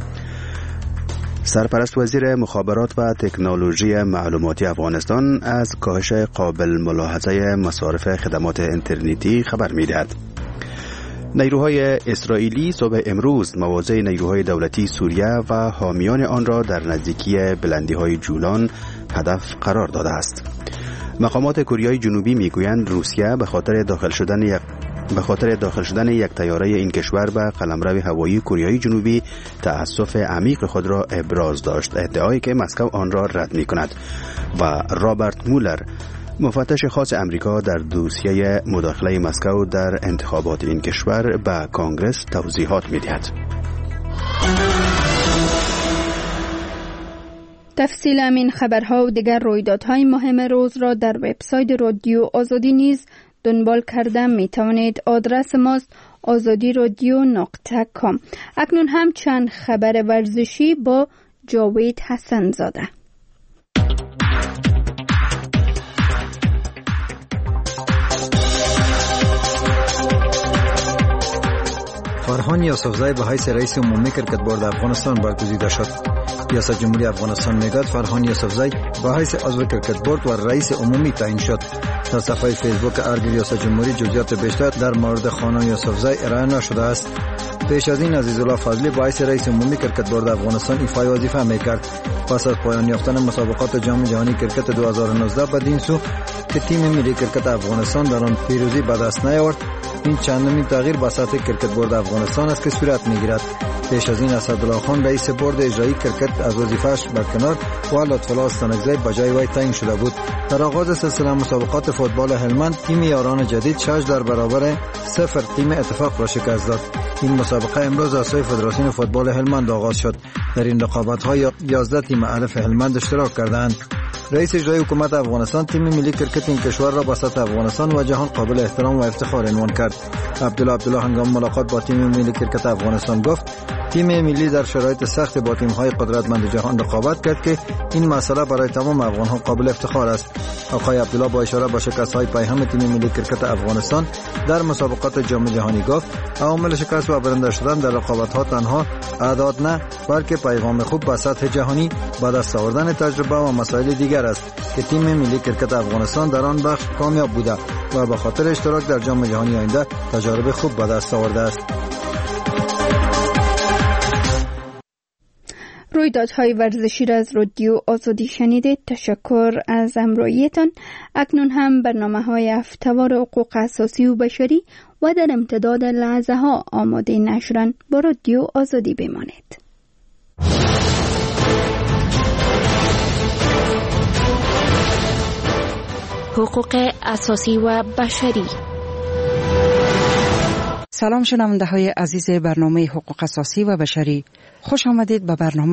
سرپرست وزیر مخابرات و تکنولوژی معلوماتی افغانستان از کاهش قابل ملاحظه مصارف خدمات اینترنتی خبر میدهد. نیروهای اسرائیلی صبح امروز مواضع نیروهای دولتی سوریه و حامیان آن را در نزدیکی بلندی‌های جولان هدف قرار داده است. مقامات کره جنوبی میگویند روسیه به خاطر داخل شدن یک طیاره این کشور به قلمرو هوایی کره جنوبی تأسف عمیق خود را ابراز داشت، ادعایی که مسکو آن را رد می‌کند. و رابرت مولر مفتش خاص امریکا در دوسیه مداخله مسکو در انتخابات این کشور به کانگرس توضیحات می‌دهد. تفصیل همین خبرها و دیگر رویدادهای مهم روز را در وبسایت رادیو آزادی نیز دنبال کرده می توانید. آدرس ماست azadiradio.com. اکنون هم چند خبر ورزشی با جاوید حسن زاده. فرهان یوسفزی به حیث رئیس عمومی کرکت بورد افغانستان برگزیده شد. ریاست جمهوری افغانستان میگوید فرهان یوسفزی به حیث عضو کرکت بورد و رئیس عمومی تعیین شد. در صفحه فیسبوک ارگ ریاست جمهوری جزئیات بیشتر در مورد خانم یوسفزی ارائه نشده است. پیش از این عزیزالله فضلی به حیث رئیس عمومی کرکت بورد افغانستان ایفای وظیفه میکرد. پس از پایان یافتن مسابقات جام جهانی کرکت 2019 بدین سو که تیم ملی کرکت افغانستان در آن پیروزی به دست نیاورد، این چندمین تغییر به سطح کرکت بورد افغانستان است که صورت میگیرد. پیش از این اسدالله خان رئیس بورد اجرایی کرکت از وظیفه‌اش برکنار و لطف‌الله استانکزی به جای وی تعیین شده بود. در آغاز سلسله مسابقات فوتبال هلمند تیم یاران جدید 6 در برابر 0 تیم اتفاق را شکست داد. این مسابقه امروز از سوی فدراسیون فوتبال هلمند آغاز شد. در این رقابت‌ها 11 تیم الف هلمند اشتراک کردند. رئیس اجرایی حکومت افغانستان تیم ملی کرکت این کشور را به سطح افغانستان و جهان قابل احترام و افتخار عنوان کرد. عبدالله هنگام ملاقات با تیم ملی کرکت افغانستان گفت تیم ملی در شرایط سخت با تیم‌های قدرتمند جهان رقابت کرد که این مسئله برای تمام افغان‌ها قابل افتخار است. آقای عبدالله با اشاره به شکست‌های پیهم تیم ملی کرکت افغانستان در مسابقات جام جهانی گفت عوامل شکست و برنده شدن در رقابت‌ها تنها اعداد نه بلکه پیغام خوب به سطح جهانی با دست آوردن تجربه و مسائل دیگر است که تیم ملی کرکت افغانستان در آن بخش کامیاب بوده و به خاطر اشتراک در جام جهانی آینده تجربه خوب به دست آورده است. رویدادهای ورزشی را از رادیو آزادی شنیدید. تشکر از همراهیتان. اکنون هم برنامه‌های هفته‌وار حقوق اساسی و بشری و در امتداد لحظه ها آماده نشرن. با رادیو آزادی بمانید. حقوق اساسی و بشری. سلام شنونده های عزیز برنامه حقوق اساسی و بشری، خوش آمدید به برنامه.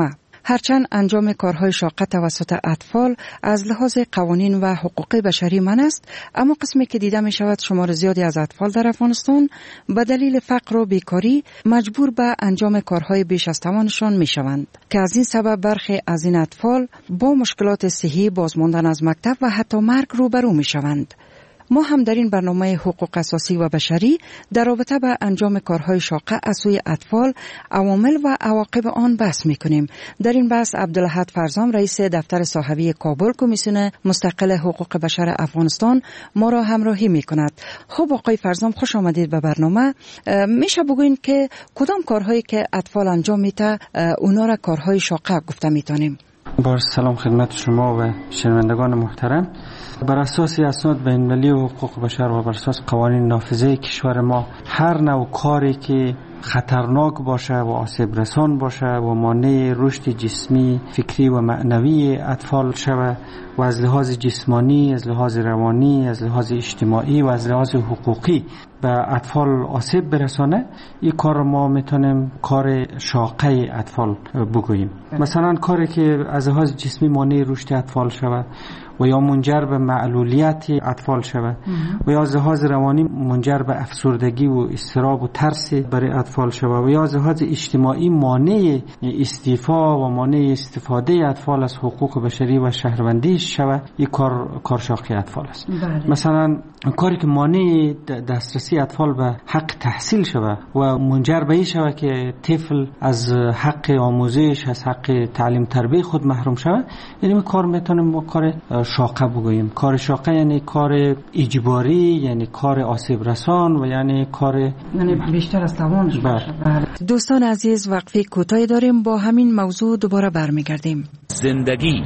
هرچند انجام کارهای شاقه توسط اطفال از لحاظ قوانین و حقوق بشری منع است، اما قسمی که دیده می شود شمار زیادی از اطفال در افغانستان به دلیل فقر و بیکاری مجبور به انجام کارهای بیش از توانشان می شوند که از این سبب برخی از این اطفال با مشکلات صحی، بازماندن از مکتب و حتی مرگ روبرو می شوند. ما هم در این برنامه حقوق اساسی و بشری در رابطه با انجام کارهای شاقه از سوی اطفال، عوامل و عواقب آن بحث می‌کنیم. در این بحث عبدالاحد فرزام، رئیس دفتر صحوی کابل، کمیسیون مستقل حقوق بشر افغانستان ما را همراهی می‌کند. خب آقای فرزام، خوش آمدید به برنامه. میشه بگوین که کدام کارهایی که اطفال انجام میده اونا را کارهای شاقه گفته میتونیم؟ با سلام خدمت شما و شنوندگان محترم. بر اساس اسناد بین‌المللی حقوق بشر و بر اساس قوانین نافذه کشور ما، هر نوع کاری که خطرناک باشه و آسیب رسان باشه و مانع رشد جسمی، فکری و معنوی اطفال شود و از لحاظ جسمانی، از لحاظ روانی، از لحاظ اجتماعی و از لحاظ حقوقی به اطفال آسیب برسانه، این کار ما میتونیم کار شاقه اطفال بگوییم. مثلا کاری که از لحاظ جسمی مانع رشد اطفال شود و یا منجر به معلولیت اطفال شود و یا از لحاظ روانی منجر به افسردگی و اضطراب و ترس برای اطفال شود و یا از لحاظ اجتماعی مانع استیفا و مانع استفاده اطفال از حقوق بشری و شهروندی شود، این کار شاقه اطفال است. مثلا کاری که مانع دسترسی اطفال به حق تحصیل شود و منجر به این شود که طفل از حق آموزش، از حق تعلیم تربیت خود محروم شود، یعنی کار میتونیم با کار شاقه بگوییم. کار شاقه یعنی کار اجباری، یعنی کار آسیب رسان و یعنی کار بیشتر از توانش باشه. دوستان عزیز، وقفه کوتاهی داریم، با همین موضوع دوباره برمیگردیم. زندگی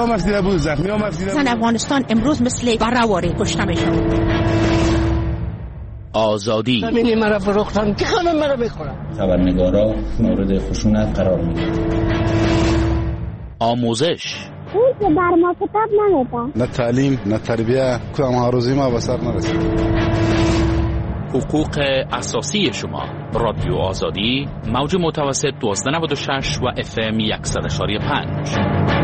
زن افغانستان امروز مثل برآوری کشته میشن. آزادی زمین مرا فروختن که همه مرا میخورن. خبرنگارا مورد خشونت قرار میگیرن. آموزش اون که بر ما کتاب نمیدن، نه تعلیم نه تربیه، کدام هروزی ما به سر نرسید. حقوق اساسی شما. رادیو آزادی، موج متوسط 1296 و FM 100.5.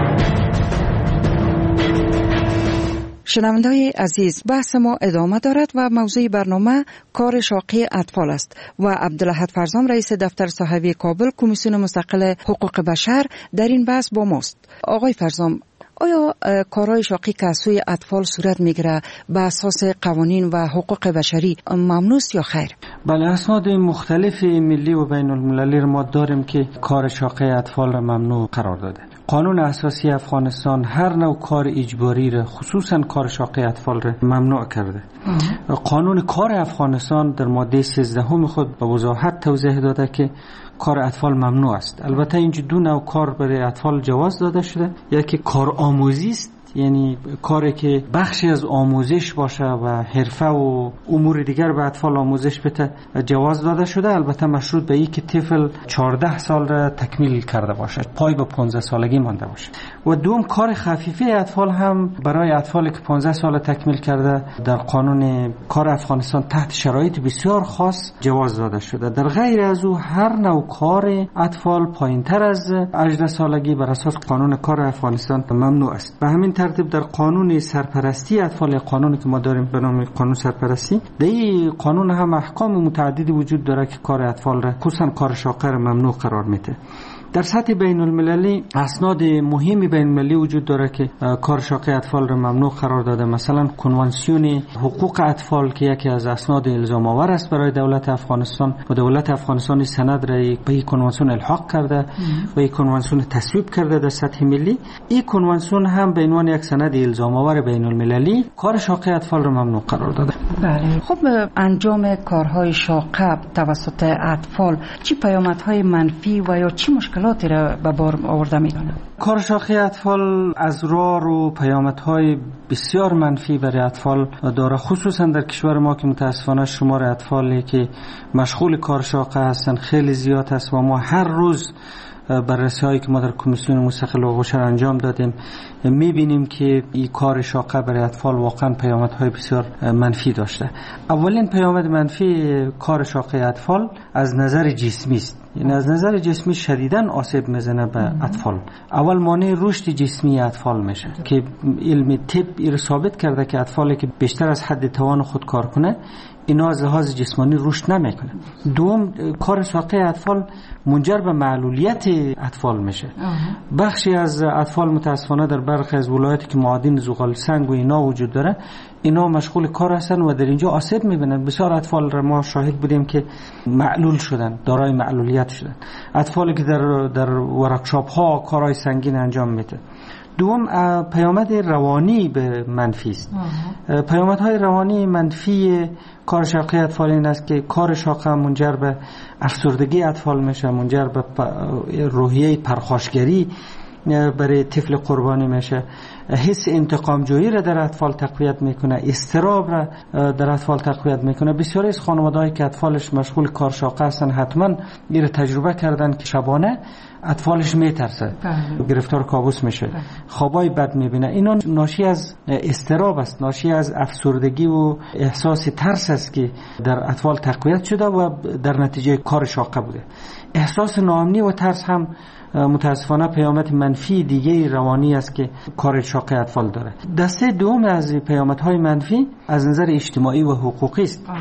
شنونده‌های عزیز، بحث ما ادامه دارد و موضوع برنامه کار شاقه اطفال است و عبدالاحد فرزام، رئیس دفتر صحوی کابل، کمیسیون مستقل حقوق بشر، در این بحث با ماست. آقای فرزام، آیا کارهای شاقی که از سوی اطفال صورت میگیره به اساس قوانین و حقوق بشری ممنوع است یا خیر؟ بله، اسناد مختلف ملی و بین المللی ما داریم که کار شاقه اطفال را ممنوع قرار داده. قانون اساسی افغانستان هر نوع کار اجباری را، خصوصا کار شاقه اطفال را ممنوع کرده. قانون کار افغانستان در ماده 13 خود به وضاحت توضیح داده که کار اطفال ممنوع است. البته اینجا دو نوع کار برای اطفال جواز داده شده. یکی کار آموزی است، یعنی کاری که بخشی از آموزش باشه و حرفه و امور دیگر به اطفال آموزش بده جواز داده شده، البته مشروط به اینکه طفل 14 سال را تکمیل کرده باشد، پای به 15 سالگی مانده باشد. و دوم کار خفیفه اطفال هم برای اطفالی که 15 سال تکمیل کرده در قانون کار افغانستان تحت شرایط بسیار خاص جواز داده شده. در غیر از او هر نوع کار اطفال پایینتر از 18 سالگی بر اساس قانون کار افغانستان ممنوع است. به همین ترتیب در قانون سرپرستی اطفال، قانونی که ما داریم به نام قانون سرپرستی، در این قانون هم احکام متعددی وجود داره که کار اطفال را، خصوصا کار شاقه را ممنوع قرار میده. در سطح بین المللی اسناد مهمی بین المللی وجود داره که کار شاقه اطفال را ممنوع قرار داده. مثلا کنوانسیون حقوق اطفال که یکی از اسناد الزام آور است برای دولت افغانستان و دولت افغانستان سند را به این کنوانسیون الحاق کرده و این کنوانسیون تصویب کرده در سطح ملی. این کنوانسیون هم به عنوان یک سند الزام آور بین المللی کار شاقه اطفال را ممنوع قرار داده. بله، خب انجام کارهای شاقه توسط اطفال چه پیامدهای منفی و یا چه مشکلاتی را به بار آورده می‌دونه؟ کار شاقه اطفال از راه و پیامدهای بسیار منفی برای اطفال داره، خصوصا در کشور ما که متاسفانه شمار اطفالی که مشغول کار شاقه هستن خیلی زیاد است و ما هر روز بررسی هایی که ما در کمیسیون مستقل حقوق انجام دادیم میبینیم که این کار شاقه برای اطفال واقعا پیامدهای بسیار منفی داشته. اولین پیامد منفی کار شاقه اطفال از نظر جسمی است. یعنی از نظر جسمی شدیداً آسیب میزنه به اطفال. اول مانع رشد جسمی اطفال میشه که علم طب این ثابت کرده که اطفالی که بیشتر از حد توان خود کار کنه اینا از لحاظ جسمانی رشد نمیکنه. دوم، کار شاقه اطفال منجر به معلولیت اطفال میشه. بخشی از اطفال متاسفانه در برخی از ولایاتی که معادن زغال سنگ و اینا وجود داره اینا مشغول کار هستن و در اینجا آسیب میبینن. بسیار اطفال را ما شاهد بودیم که معلول شدن، دارای معلولیت شدن، اطفالی که در ورکشاپ ها کارهای سنگین انجام میده. دوم، پیامد روانی به منفی است. پیامدهای روانی منفی کار شاقه اطفال این است که کار شاقه منجر به افسردگی اطفال میشه، منجر به روحیه پرخاشگری برای طفل قربانی میشه، حس انتقام جویی را در اطفال تقویت میکنه، اضطراب را در اطفال تقویت میکنه. بسیاری از خانواده‌ای که اطفالش مشغول کار شاقه هستن حتما این را تجربه کردن که شبانه اطفالش میترسه، گرفتار کابوس میشه، خوابای بد میبینه. اینا ناشی از اضطراب است، ناشی از افسردگی و احساس ترس است که در اطفال تقویت شده و در نتیجه کار شاقه بوده. احساس ناامنی و ترس هم متاسفانه پیامد منفی دیگه روانی است که کار شاقه اطفال داره. دسته دوم از پیامدهای منفی از نظر اجتماعی و حقوقی است.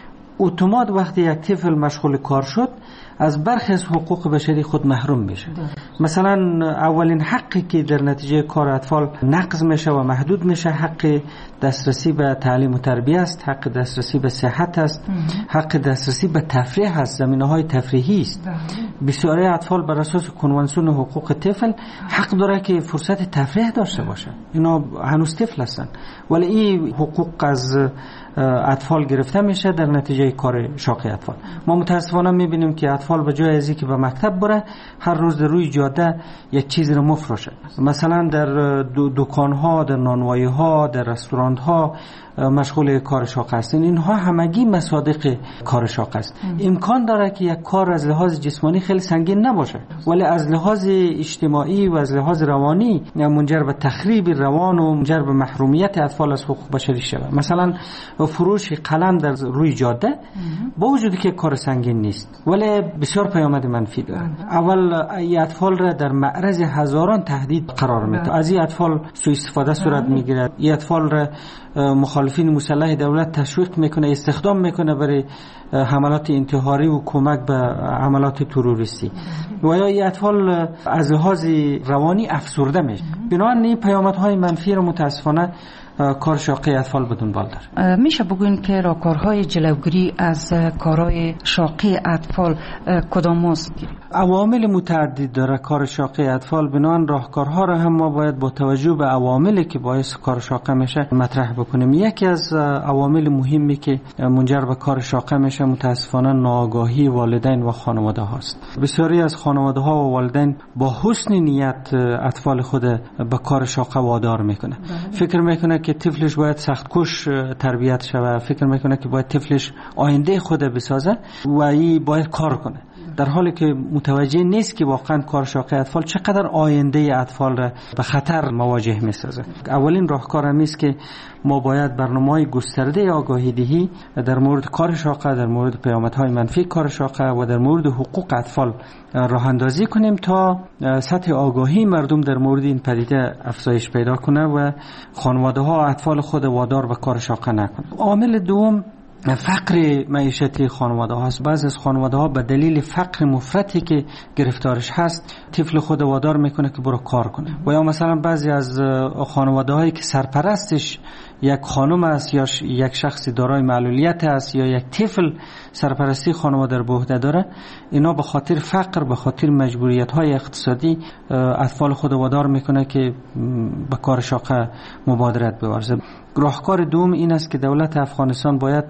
اتومات وقتی یک طفل مشغول کار شد از برخی از حقوق بشری خود محروم میشه. مثلا اولین حقی که در نتیجه کار اطفال نقض میشه و محدود میشه حق دسترسی به تعلیم و تربیت است، حق دسترسی به صحت است، حق دسترسی به تفریح است، زمینه‌های تفریحی است. بسیاری اطفال بر اساس کنوانسیون حقوق طفل حق داره که فرصت تفریح داشته باشه. اینا هنوز طفل هستن ولی این حقوق از اطفال گرفته میشه در نتیجه کار شاقه اطفال. ما متاسفانه میبینیم که اطفال به جای از اینکه به مکتب بره هر روز در روی جاده یک چیز رو مفروشه. مثلا در دکان‌ها، در نانوایی‌ها، در رستوران‌ها مشغول کار شاقه هستند. اینها همگی مصادیق کار شاقه است. امکان داره که یک کار از لحاظ جسمانی خیلی سنگین نباشه ولی از لحاظ اجتماعی و از لحاظ روانی منجر به تخریب روان و منجر به محرومیت اطفال از حقوق بشری شود. مثلا فروش قلم در روی جاده با وجودی که کار سنگین نیست ولی بسیار پیامد منفی داره. اول این اطفال را در معرض هزاران تهدید قرار میده. از این اطفال سوء استفاده صورت میگیرد. این اطفال را مخالفین مسلح دولت تشویق میکنه، استخدام میکنه برای حملات انتحاری و کمک به عملات تروریستی و یا این اطفال از لحاظ روانی افسرده میشه. بنابراین این پیامدهای منفی رو متاسفانه کار شاقه اطفال به دنبال داره. میشه بگوین که راهکارهای جلوگیری از کارهای شاقه اطفال کدام است؟ عوامل متعدد داره کار شاقه اطفال. بنابراین راهکارها را هم ما باید با توجه به عواملی که باعث کار شاقه میشه مطرح بکنیم. یکی از عوامل مهمی که منجر به کار شاقه میشه متاسفانه ناآگاهی والدین و خانواده هاست. بسیاری از خانواده ها و والدین با حسن نیت اطفال خود به کار شاقه وادار میکنه. فکر میکنه که طفلش باید سختکش تربیت شود، فکر میکنه که باید طفلش آینده خود بسازه و این باید کار کنه، در حالی که متوجه نیست که واقعا کار شاقه اطفال چقدر آینده اطفال را به خطر مواجه میسازه. اولین راهکار هم است که ما باید برنامه‌های گسترده آگاهی دهی در مورد کار شاقه، در مورد پیامدهای منفی کار شاقه و در مورد حقوق اطفال راه اندازی کنیم تا سطح آگاهی مردم در مورد این پدیده افزایش پیدا کنه و خانواده ها اطفال خود وادار به کار شاقه نکنه. عامل دوم فقر معیشتی خانواده هاست. بعضی از خانواده ها به دلیل فقر مفرطی که گرفتارش هست طفل خود وادار میکنه که برو کار کنه. و یا مثلا بعضی از خانواده هایی که سرپرستش یک خانم است یا یک شخص دارای معلولیت است یا یک طفل سرپرستی خانواده رو به عهده داره، اینا به خاطر فقر، به خاطر مجبوریت های اقتصادی اطفال خود وادار میکنه که به کار شاقه مبادرت بورزه. راهکار دوم این است که دولت افغانستان باید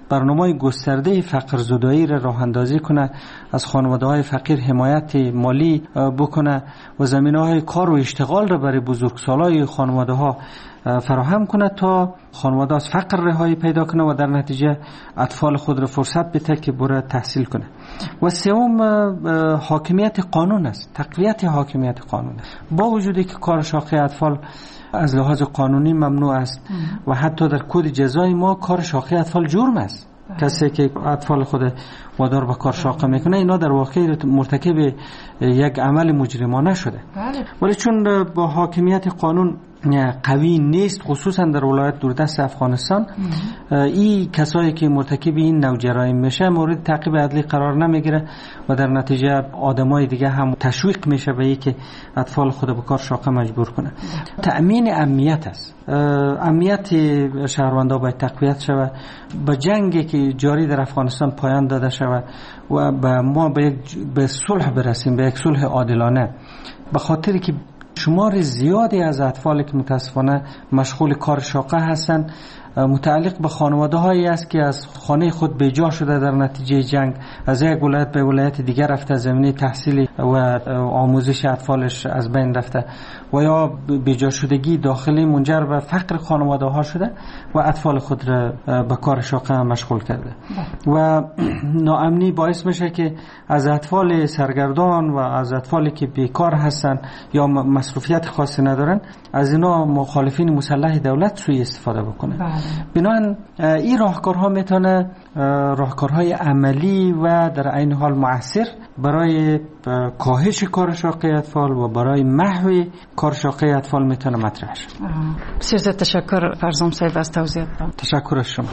برنامه گسترده فقر زدایی را راه اندازی کنه، از خانواده‌های فقیر حمایت مالی بکنه و زمینه‌های کار و اشتغال را برای بزرگسالای خانواده‌ها فراهم کنه تا خانواده از فقر رهایی پیدا کنه و در نتیجه اطفال خود را فرصت بده که بره تحصیل کنه. و سوم حاکمیت قانون است، تقویت حاکمیت قانون است. با وجودی که کار شاقه اطفال از لحاظ قانونی ممنوع است و حتی در کد جزای ما کار شاقه اطفال جرم است. کسی که اطفال خود وادار به کار شاقه میکنه اینا در واقع مرتکب یک عمل مجرمانه شده. ولی چون با حاکمیت قانون قوی نیست، خصوصا در ولایت دوردست افغانستان، این کسایی که مرتکب این نوع جرایم میشه مورد تعقیب عدلی قرار نمیگیره و در نتیجه آدمای دیگه هم تشویق میشه به اینکه اطفال خود به کار شاقه مجبور کنه. تأمین امنیت است. امنیت شهروندان باید تقویت شود، به جنگی که جاری در افغانستان پایان داده شود و ما به صلح برسیم، به یک صلح عادلانه، به خاطری که شمار زیادی از اطفالی که متاسفانه مشغول کار شاقه هستند متعلق به خانواده هایی است که از خانه خود بیجا شده در نتیجه جنگ، از یک ولایت به ولایت دیگر رفته، زمینه تحصیلی و آموزش اطفالش از بین رفته و یا بیجا شدگی داخلی منجر به فقر خانواده ها شده و اطفال خود را به کار شاقه مشغول کرده و ناامنی باعث میشه که از اطفال سرگردان و از اطفالی که بیکار هستن یا مصروفیت خاصی ندارن از اینا مخالفین مسلح دولت سوء استفاده بکنه. بنابراین این راهکارها میتونه راهکارهای عملی و در عین حال مؤثر برای کاهش کار شاقه اطفال و برای محو کار شاقه اطفال میتونه مطرح شد. بسیار تشکر فرزام صاحب از توضیحاتتان. تشکر از شما.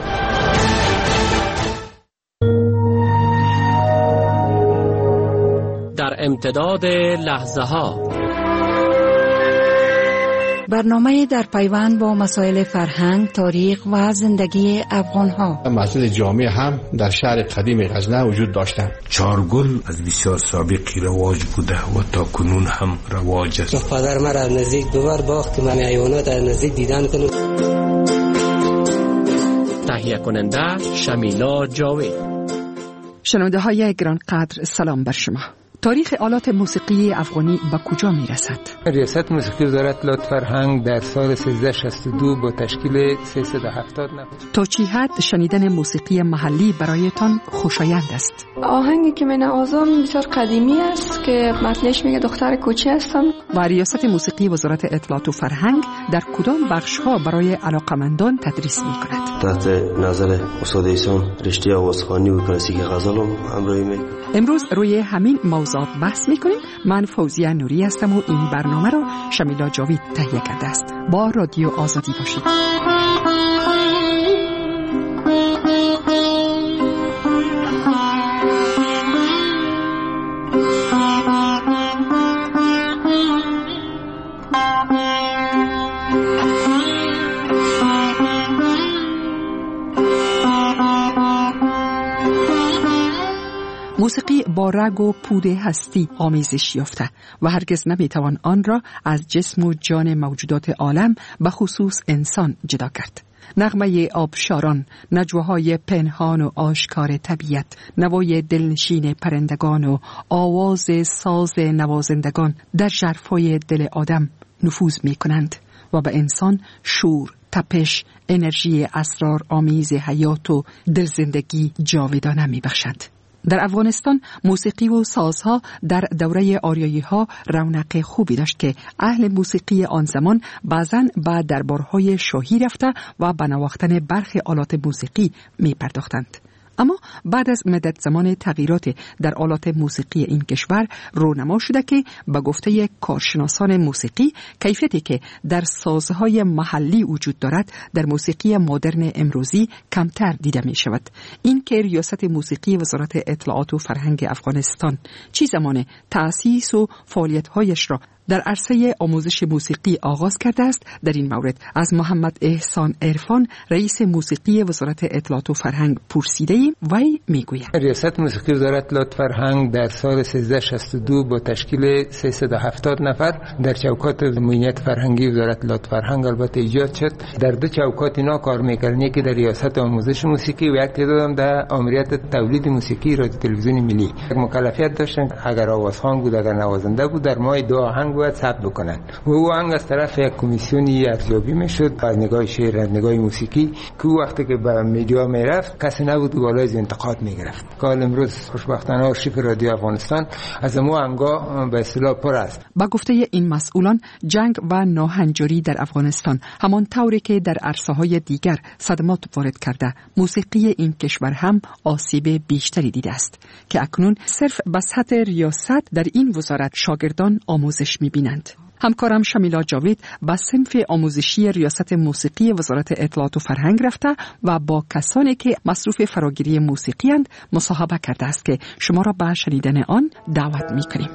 در امتداد لحظه ها برنامه در پیوند با مسائل فرهنگ، تاریخ و زندگی افغان‌ها. مسائل جامعه هم در شهر قدیم غزنه وجود داشتند. چارگل از بسیار سابقی رواج بوده و تا کنون هم رواج است. پدر مرا از نزدیک دوبار باخت که من حیوانات از نزدیک دیدن کنم. تهیه کننده شمیلا جاوید. شنونده های گرانقدر سلام بر شما. تاریخ آلات موسیقی افغانی به کجا می رسد؟ ریاست موسیقی وزارت آلات فرهنگ در سال 1362 با تشکیل 370 نفر. تا چی حد شنیدن موسیقی محلی برایتان خوشایند است؟ آهنگی که من نوازم بسیار قدیمی است که متنش میگه دختر کوچه هستم. و ریاست موسیقی وزارت اطلاعات و فرهنگ در کدام بخش ها برای علاقمندان تدریس می کند؟ تحت نظر استاد ایسان رشته آوازخوانی و کلاسیک غزل همراهی میکنم. امروز روی همین موضوعات بحث میکنیم. من فوزیه نوری هستم و این برنامه رو شمیلا جاوید تهیه کرده است. با رادیو آزادی باشید. موسیقی با رگ و پود هستی آمیزش یافته و هرگز نمیتوان آن را از جسم و جان موجودات عالم به خصوص انسان جدا کرد. نغمه آبشاران، نجواهای پنهان و آشکار طبیعت، نوای دلنشین پرندگان و آواز ساز نوازندگان در ژرفای دل آدم نفوذ می کنند و به انسان شور، تپش، انرژی اسرار آمیز حیات و دلزندگی جاودانه می بخشند. در افغانستان موسیقی و سازها در دوره آریایی ها رونق خوبی داشت که اهل موسیقی آن زمان بعضاً به دربارهای شاهی رفته و به نواختن برخی آلات موسیقی می پرداختند. اما بعد از مدت زمان تغییرات در آلات موسیقی این کشور رونما شده که به گفته کارشناسان موسیقی کیفیتی که در سازهای محلی وجود دارد در موسیقی مدرن امروزی کمتر دیده می شود. این که ریاست موسیقی وزارت اطلاعات و فرهنگ افغانستان چی زمان تأسیس و فعالیت‌هایش را در عرصه آموزش موسیقی آغاز کرده است. در این مورد از محمد احسان عرفان رئیس موسیقی وزارت اطلاعات و فرهنگ پرسیده‌ایم. وی میگوید ریاست موسیقی وزارت اطلاعات و فرهنگ در سال 1362 با تشکیل 370 نفر در چوکات معینیت فرهنگی وزارت اطلاعات و فرهنگ البته ایجاد شد. در دو چوکات اینا کار می‌کردن که در ریاست آموزش موسیقی و یک تعدادم در آمریت تولید موسیقی رادیو تلویزیون ملی. مکلفیت داشتن اگر آوازخوان بود اگر نوازنده بود در ماه 2 آهنگ باید ثبت بکنن و او آهنگ از طرف یک کمیسیونی ارزیابی میشد از نگاه شعر از نگاه موسیقی که وقتی که به میدیا میرفت کسی نبود که بالای انتقاد میگرفت. کال امروز خوشبختانه آرشیو رادیو افغانستان از مو آهنگا به اصطلاح پر است. با گفته این مسئولان جنگ و ناهنجاری در افغانستان همان طوری که در عرصه‌های دیگر صدمات وارد کرده موسیقی این کشور هم آسیب بیشتری دیده است که اکنون صرف به سطح ریاست در این وزارت شاگردان آموزش می‌بینند. همکارم شمیلا جاوید به صنف آموزشی ریاست موسیقی وزارت اطلاعات و فرهنگ رفته و با کسانی که مصروف فراگیری موسیقی اند مصاحبه کرده است که شما را به شنیدن آن دعوت می‌کنیم.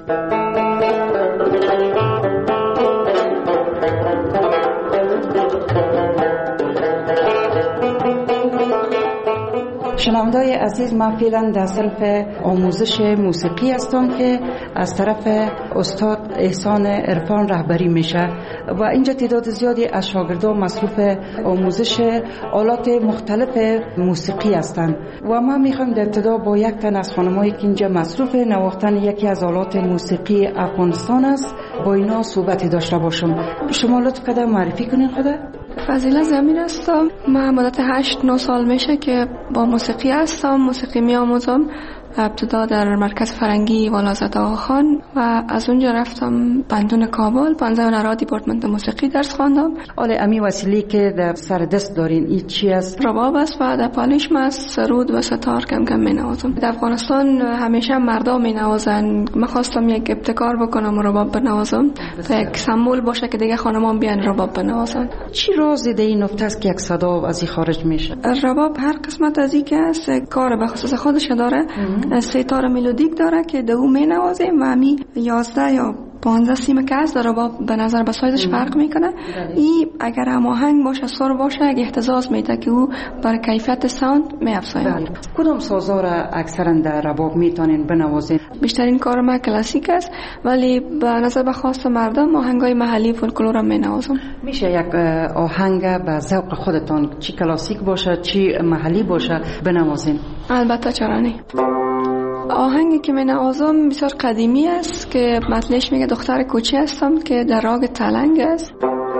شنوندای عزیز، من فعلا در صنف آموزش موسیقی هستم که از طرف استاد احسان عرفان رهبری میشه و اینجا تعداد زیادی از شاگردان مصروف آموزش آلات مختلف موسیقی هستند و من میخوام در ابتدا با یک تن از خانمایی که اینجا مصروف نواختن یکی از آلات موسیقی افغانستان است با اینا صحبتی داشته باشم. شما لطف کنید معرفی کنین خدا. فضیله زمین هستم. من مدت 8-9 سال میشه که با موسیقی هستم. موسیقی میآموزم. ابتدا در مرکز فرنگی والازد آقاخان و از اونجا رفتم بندون کابل 15 نرا دیپارتمنت موسیقی درس خواندم. آله امی وسیله که در سر دست دارین این چی است؟ رباب است و در پالیش مست سرود و ستار کم کم مینوازم. در افغانستان همیشه مردا مینوازن. من خواستم یک ابتکار بکنم و رباب بنوازم تا یک سمبل باشه که دیگه خانمان بیان رباب بنوازن. چی راز ده این نکته است که یک صدا از این خارج میشه؟ رباب هر قسمت از این که است کار به خصوص خودش داره. 3 تار ملودیک داره که دو می نوازه و همی 11 یا 15 سیم که از داره به نظر به سایزش فرق میکنه. این اگر هماهنگ باشه سر باشه اگه اهتزاز میده که او برای کیفیت ساوند میافزاید. کدام سازا را اکثرا در رباب میتونین بنوازین؟ بیشترین کار ما کلاسیک است ولی به نظر به خواست مردم آهنگای محلی فولکلور هم مینوازم. میشه یک آهنگ به ذوق خودتون چی کلاسیک باشه چی محلی باشه بنوازین؟ البته چرا نه. آهنگی که من نوازم بسیار قدیمی است که متنش میگه دختر کوچی هستم که در راگ تلنگ است.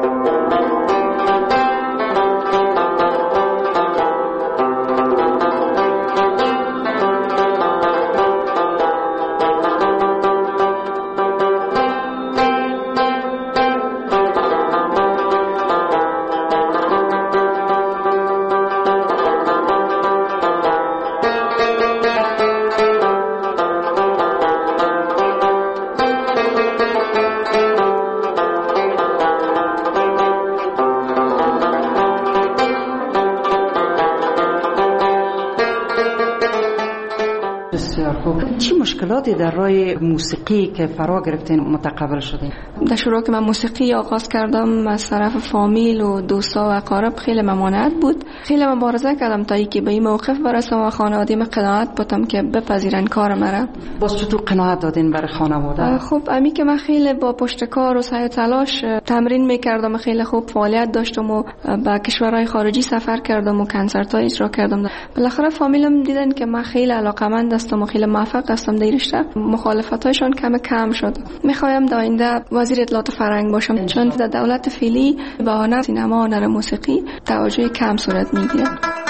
چی مشکلاتی در راه موسیقی که فرا گرفتین متقبل شدین؟ در شروع که من موسیقی آغاز کردم از طرف فامیل و دوستا و اقارب خیلی ممانعت بود. خیلی مبارزه کردم تا اینکه به این موقف برسم و خانواده من قناعت بودم که بپذیرن کار مرا. باز چطور قناعت دادین برای خانواده؟ خب امی که من خیلی با پشت کار و سعی و تلاش تمرین میکردم، خیلی خوب فعالیت داشتم و به کشورهای خارجی سفر کردم و کنسرت های اجرا کردم. بالاخره فامیلم دیدن که من خیلی علاقمند هستم و خیلی موفق هستم در رشته. مخالفتاشون کم شد. میخوایم در آینده وزیر اطلاعات و فرهنگ باشم چون در دولت فعلی به هنر سینما و هنر موسیقی توجه کم صورت میگیره.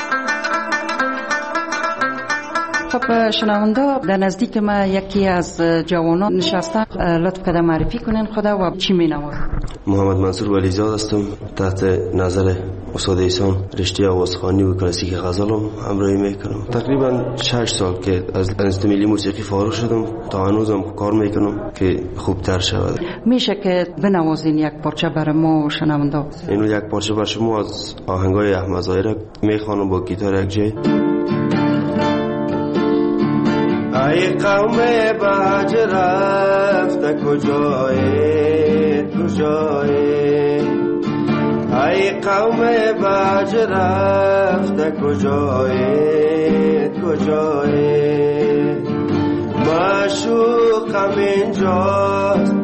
خب شنونده در نزدیک ما یکی از جوانان نشسته، لطف کنید معرفی کنین خدا و چی مینوازید؟ محمد منصور ولیزاد هستم. تحت نظر استاد احسان رشته آوازخوانی و کلاسیک غزلم همراهی میکنم. تقریبا 6 سال که از انستیتوت ملی موسیقی فارغ شدم تا هنوزم کار میکنم که خوبتر شود. میشه که بنوازین یک پارچه برای ما شنونده؟ اینو یک پارچه برای شما از آهنگای احمد ظاهر میخوانم با گیتار یک جای. ای قوم بهج رفته کجایی ای قوم بهج رفته کجایی معشوقم اینجاست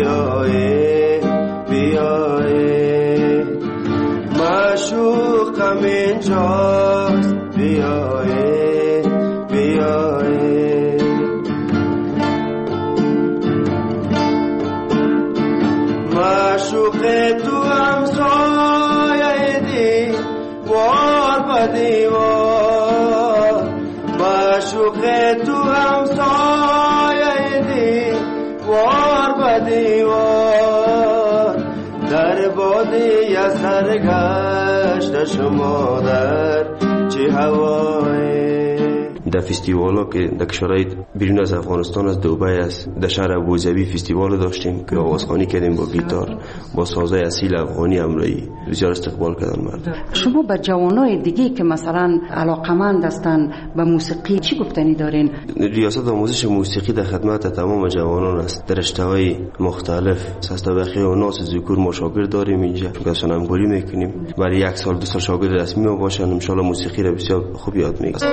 بیایی معشوقم اینجاست بیایی معشوق تو همسایه دیوار با دیوار معشوق تو همسایه دیوار با دیوار در بادی از سرگشت شما در چه هوایی. در فستیوالا که در کشورهای بیرون از افغانستان از دوبی است در شهر ابوظبی فستیوال داشتیم که آوازخوانی کردیم با گیتار با سازهای اصیل افغانی همراهی بسیار استقبال کردن مردم. شما به جوانای دیگه که مثلا علاقمند هستن به موسیقی چی گفتنی دارین؟ ریاست آموزش موسیقی در خدمت تمام جوانان است. در رشته‌های مختلف از طبقه اوناس ذکور ما شاگرد داریم اینجا که سنمگوری میکنیم. برای 1 سال 2 سال شاگرد رسمی ما باشن ان شاء الله موسیقی را بسیار خوب یاد میگیرن.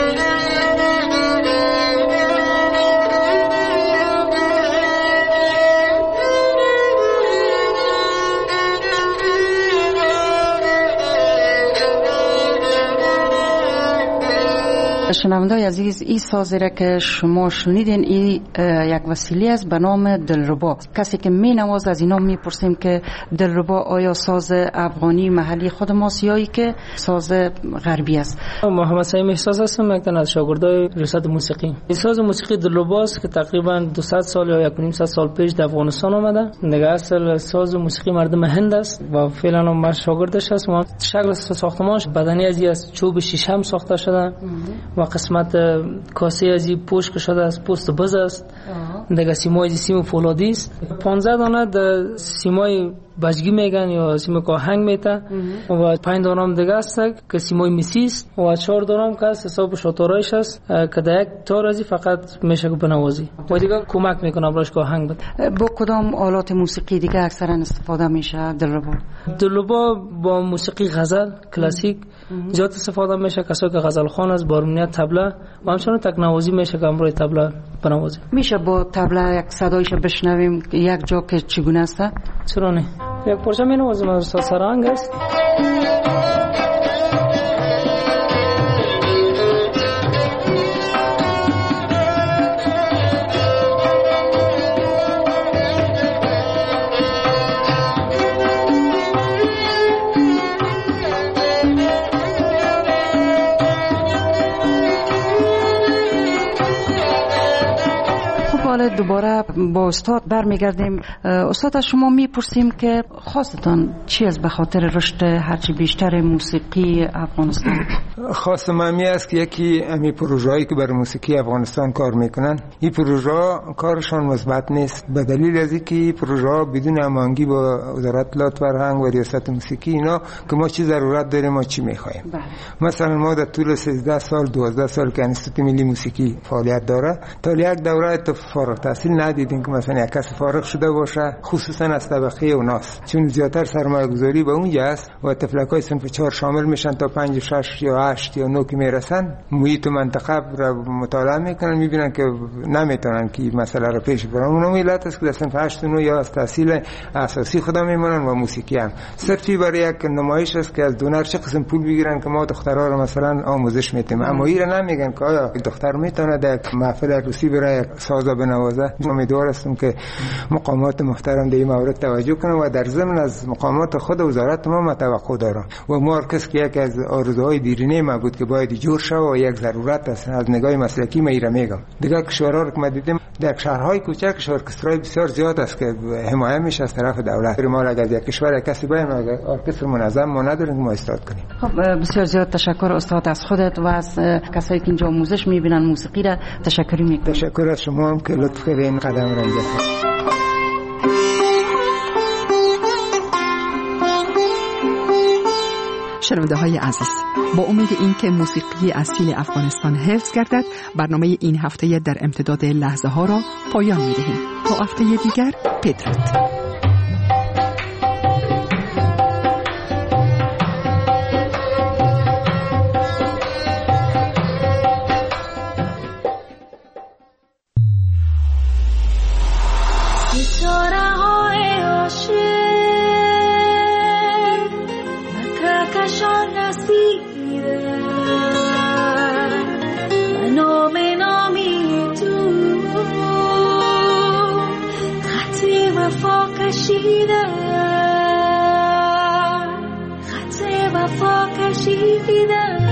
شنوندای عزیز، این سازی را که شما شنیدین این یک وسیله است به نام دلربا. کسی که می نواز از اینا میپرسیم که دلربا آیا ساز افغانی محلی خود ماست یا ای که ساز غربی است؟ محمد سعیم احساس هستم، یک تن از شاگردای ریاست موسیقی. این ساز موسیقی دلربا است که تقریبا 200 سال یا 1.5 سال پیش در افغانستان آمده. دیگه اصل ساز موسیقی مردم هند است و فعلا ما شاگردش است. ما شکل ساختمانش بدنی از چوب شیشم ساخته شده و قسمت کاسه از این پشت شده از پوست بز است. دیگه سیمای سیم فولادی است. 15 دانه در سیمای بجگی میگن یا سیم کاهنگ میته و 5 دانه هم دیگه است که سیمای مسی است و 4 دانه هم که حساب شاتورایش است که در یک تار ازی فقط میشه بنوازی و دیگه کمک میکنه براش کاهنگ بده. با کدام آلات موسیقی دیگه اکثرا استفاده میشه دلربا؟ دلربا با موسیقی غزل کلاسیک زیاد استفاده میشه. کسایی که غزل خوان است، بارونیت، طبله و همچنین تکنوازی میشه که امروی طبله بنوازی. میشه با طبله یک صدایش بشنویم یک جا که چگونه است؟ چرا نه؟ یک پارچه مینوازیم از سرهنگ است. دوباره با استاد برمیگردیم. استاد از شما میپرسیم که خواستتان چی است به خاطر رشد هرچی بیشتر موسیقی افغانستان؟ خواست من است که یکی امی پروژه‌ای که برای موسیقی افغانستان کار میکنن این پروژه کارشان مثبت نیست به دلیل از اینکه پروژه بدون هماهنگی با وزارت اطلاعات فرهنگ و ریاست موسیقی اینا که ما چی ضرورت داریم ما چی میخوایم. مثلا ما در طول 13 سال 12 سال که انستیتوت ملی موسیقی فعالیت داره تا یک دوره فارغ التحصیل ندیدیم که مثلا یک کس فارغ شده باشه خصوصا از طبقه اوناس، چون زیادتر سرمایه گذاری به اونجا است و طفلکای صنف 4 شامل میشن تا 5 6 یا 8 یا 9 که میرسن محیط منطقه را مطالعه میکنن میبینن که نمیتونن که مسئله را پیش ببرن. اون علت است که در صنف 8 و 9 یا از تحصیل اساسی خدا میمونن و موسیقی هم صرفی برای یک نمایش است که از دونر چه قسم پول بگیرن که ما دخترها را مثلا آموزش میدیم، اما اینا نمیگن که آیا دختر میتونه در محفل عروسی برای ساز بنوازه. امیدوار هستم که مقامات محترم در این مورد توجه کنن و در ضمن از مقامات خود وزارت ما توقع دارم و ما ارکس که یک از آرزوهای دیرینه ما بود که باید جور شه و یک ضرورت است از نگاه مسلکی ما ایرا میگم. دیگه کشورها رو که ما دیدیم در شهرهای کوچک ارکسترای بسیار زیاد است که حمایت میشه از طرف دولت. ما اگر یک کشور کسی باید ارکستر منظم ما نداریم ما استاد کنیم. خب بسیار زیاد تشکر استاد از خودت و از کسایی که اینجا آموزش میبینن موسیقی را تشکر میکنم. تشکر از شما هم که لطف کردین قدم را گرفتید. شنونده های عزیز، با امید اینکه موسیقی اصیل افغانستان حفظ گردد، برنامه این هفته در امتداد لحظه ها را پایان می دهیم. تا هفته دیگر، بدرود. خط وفا کشیدم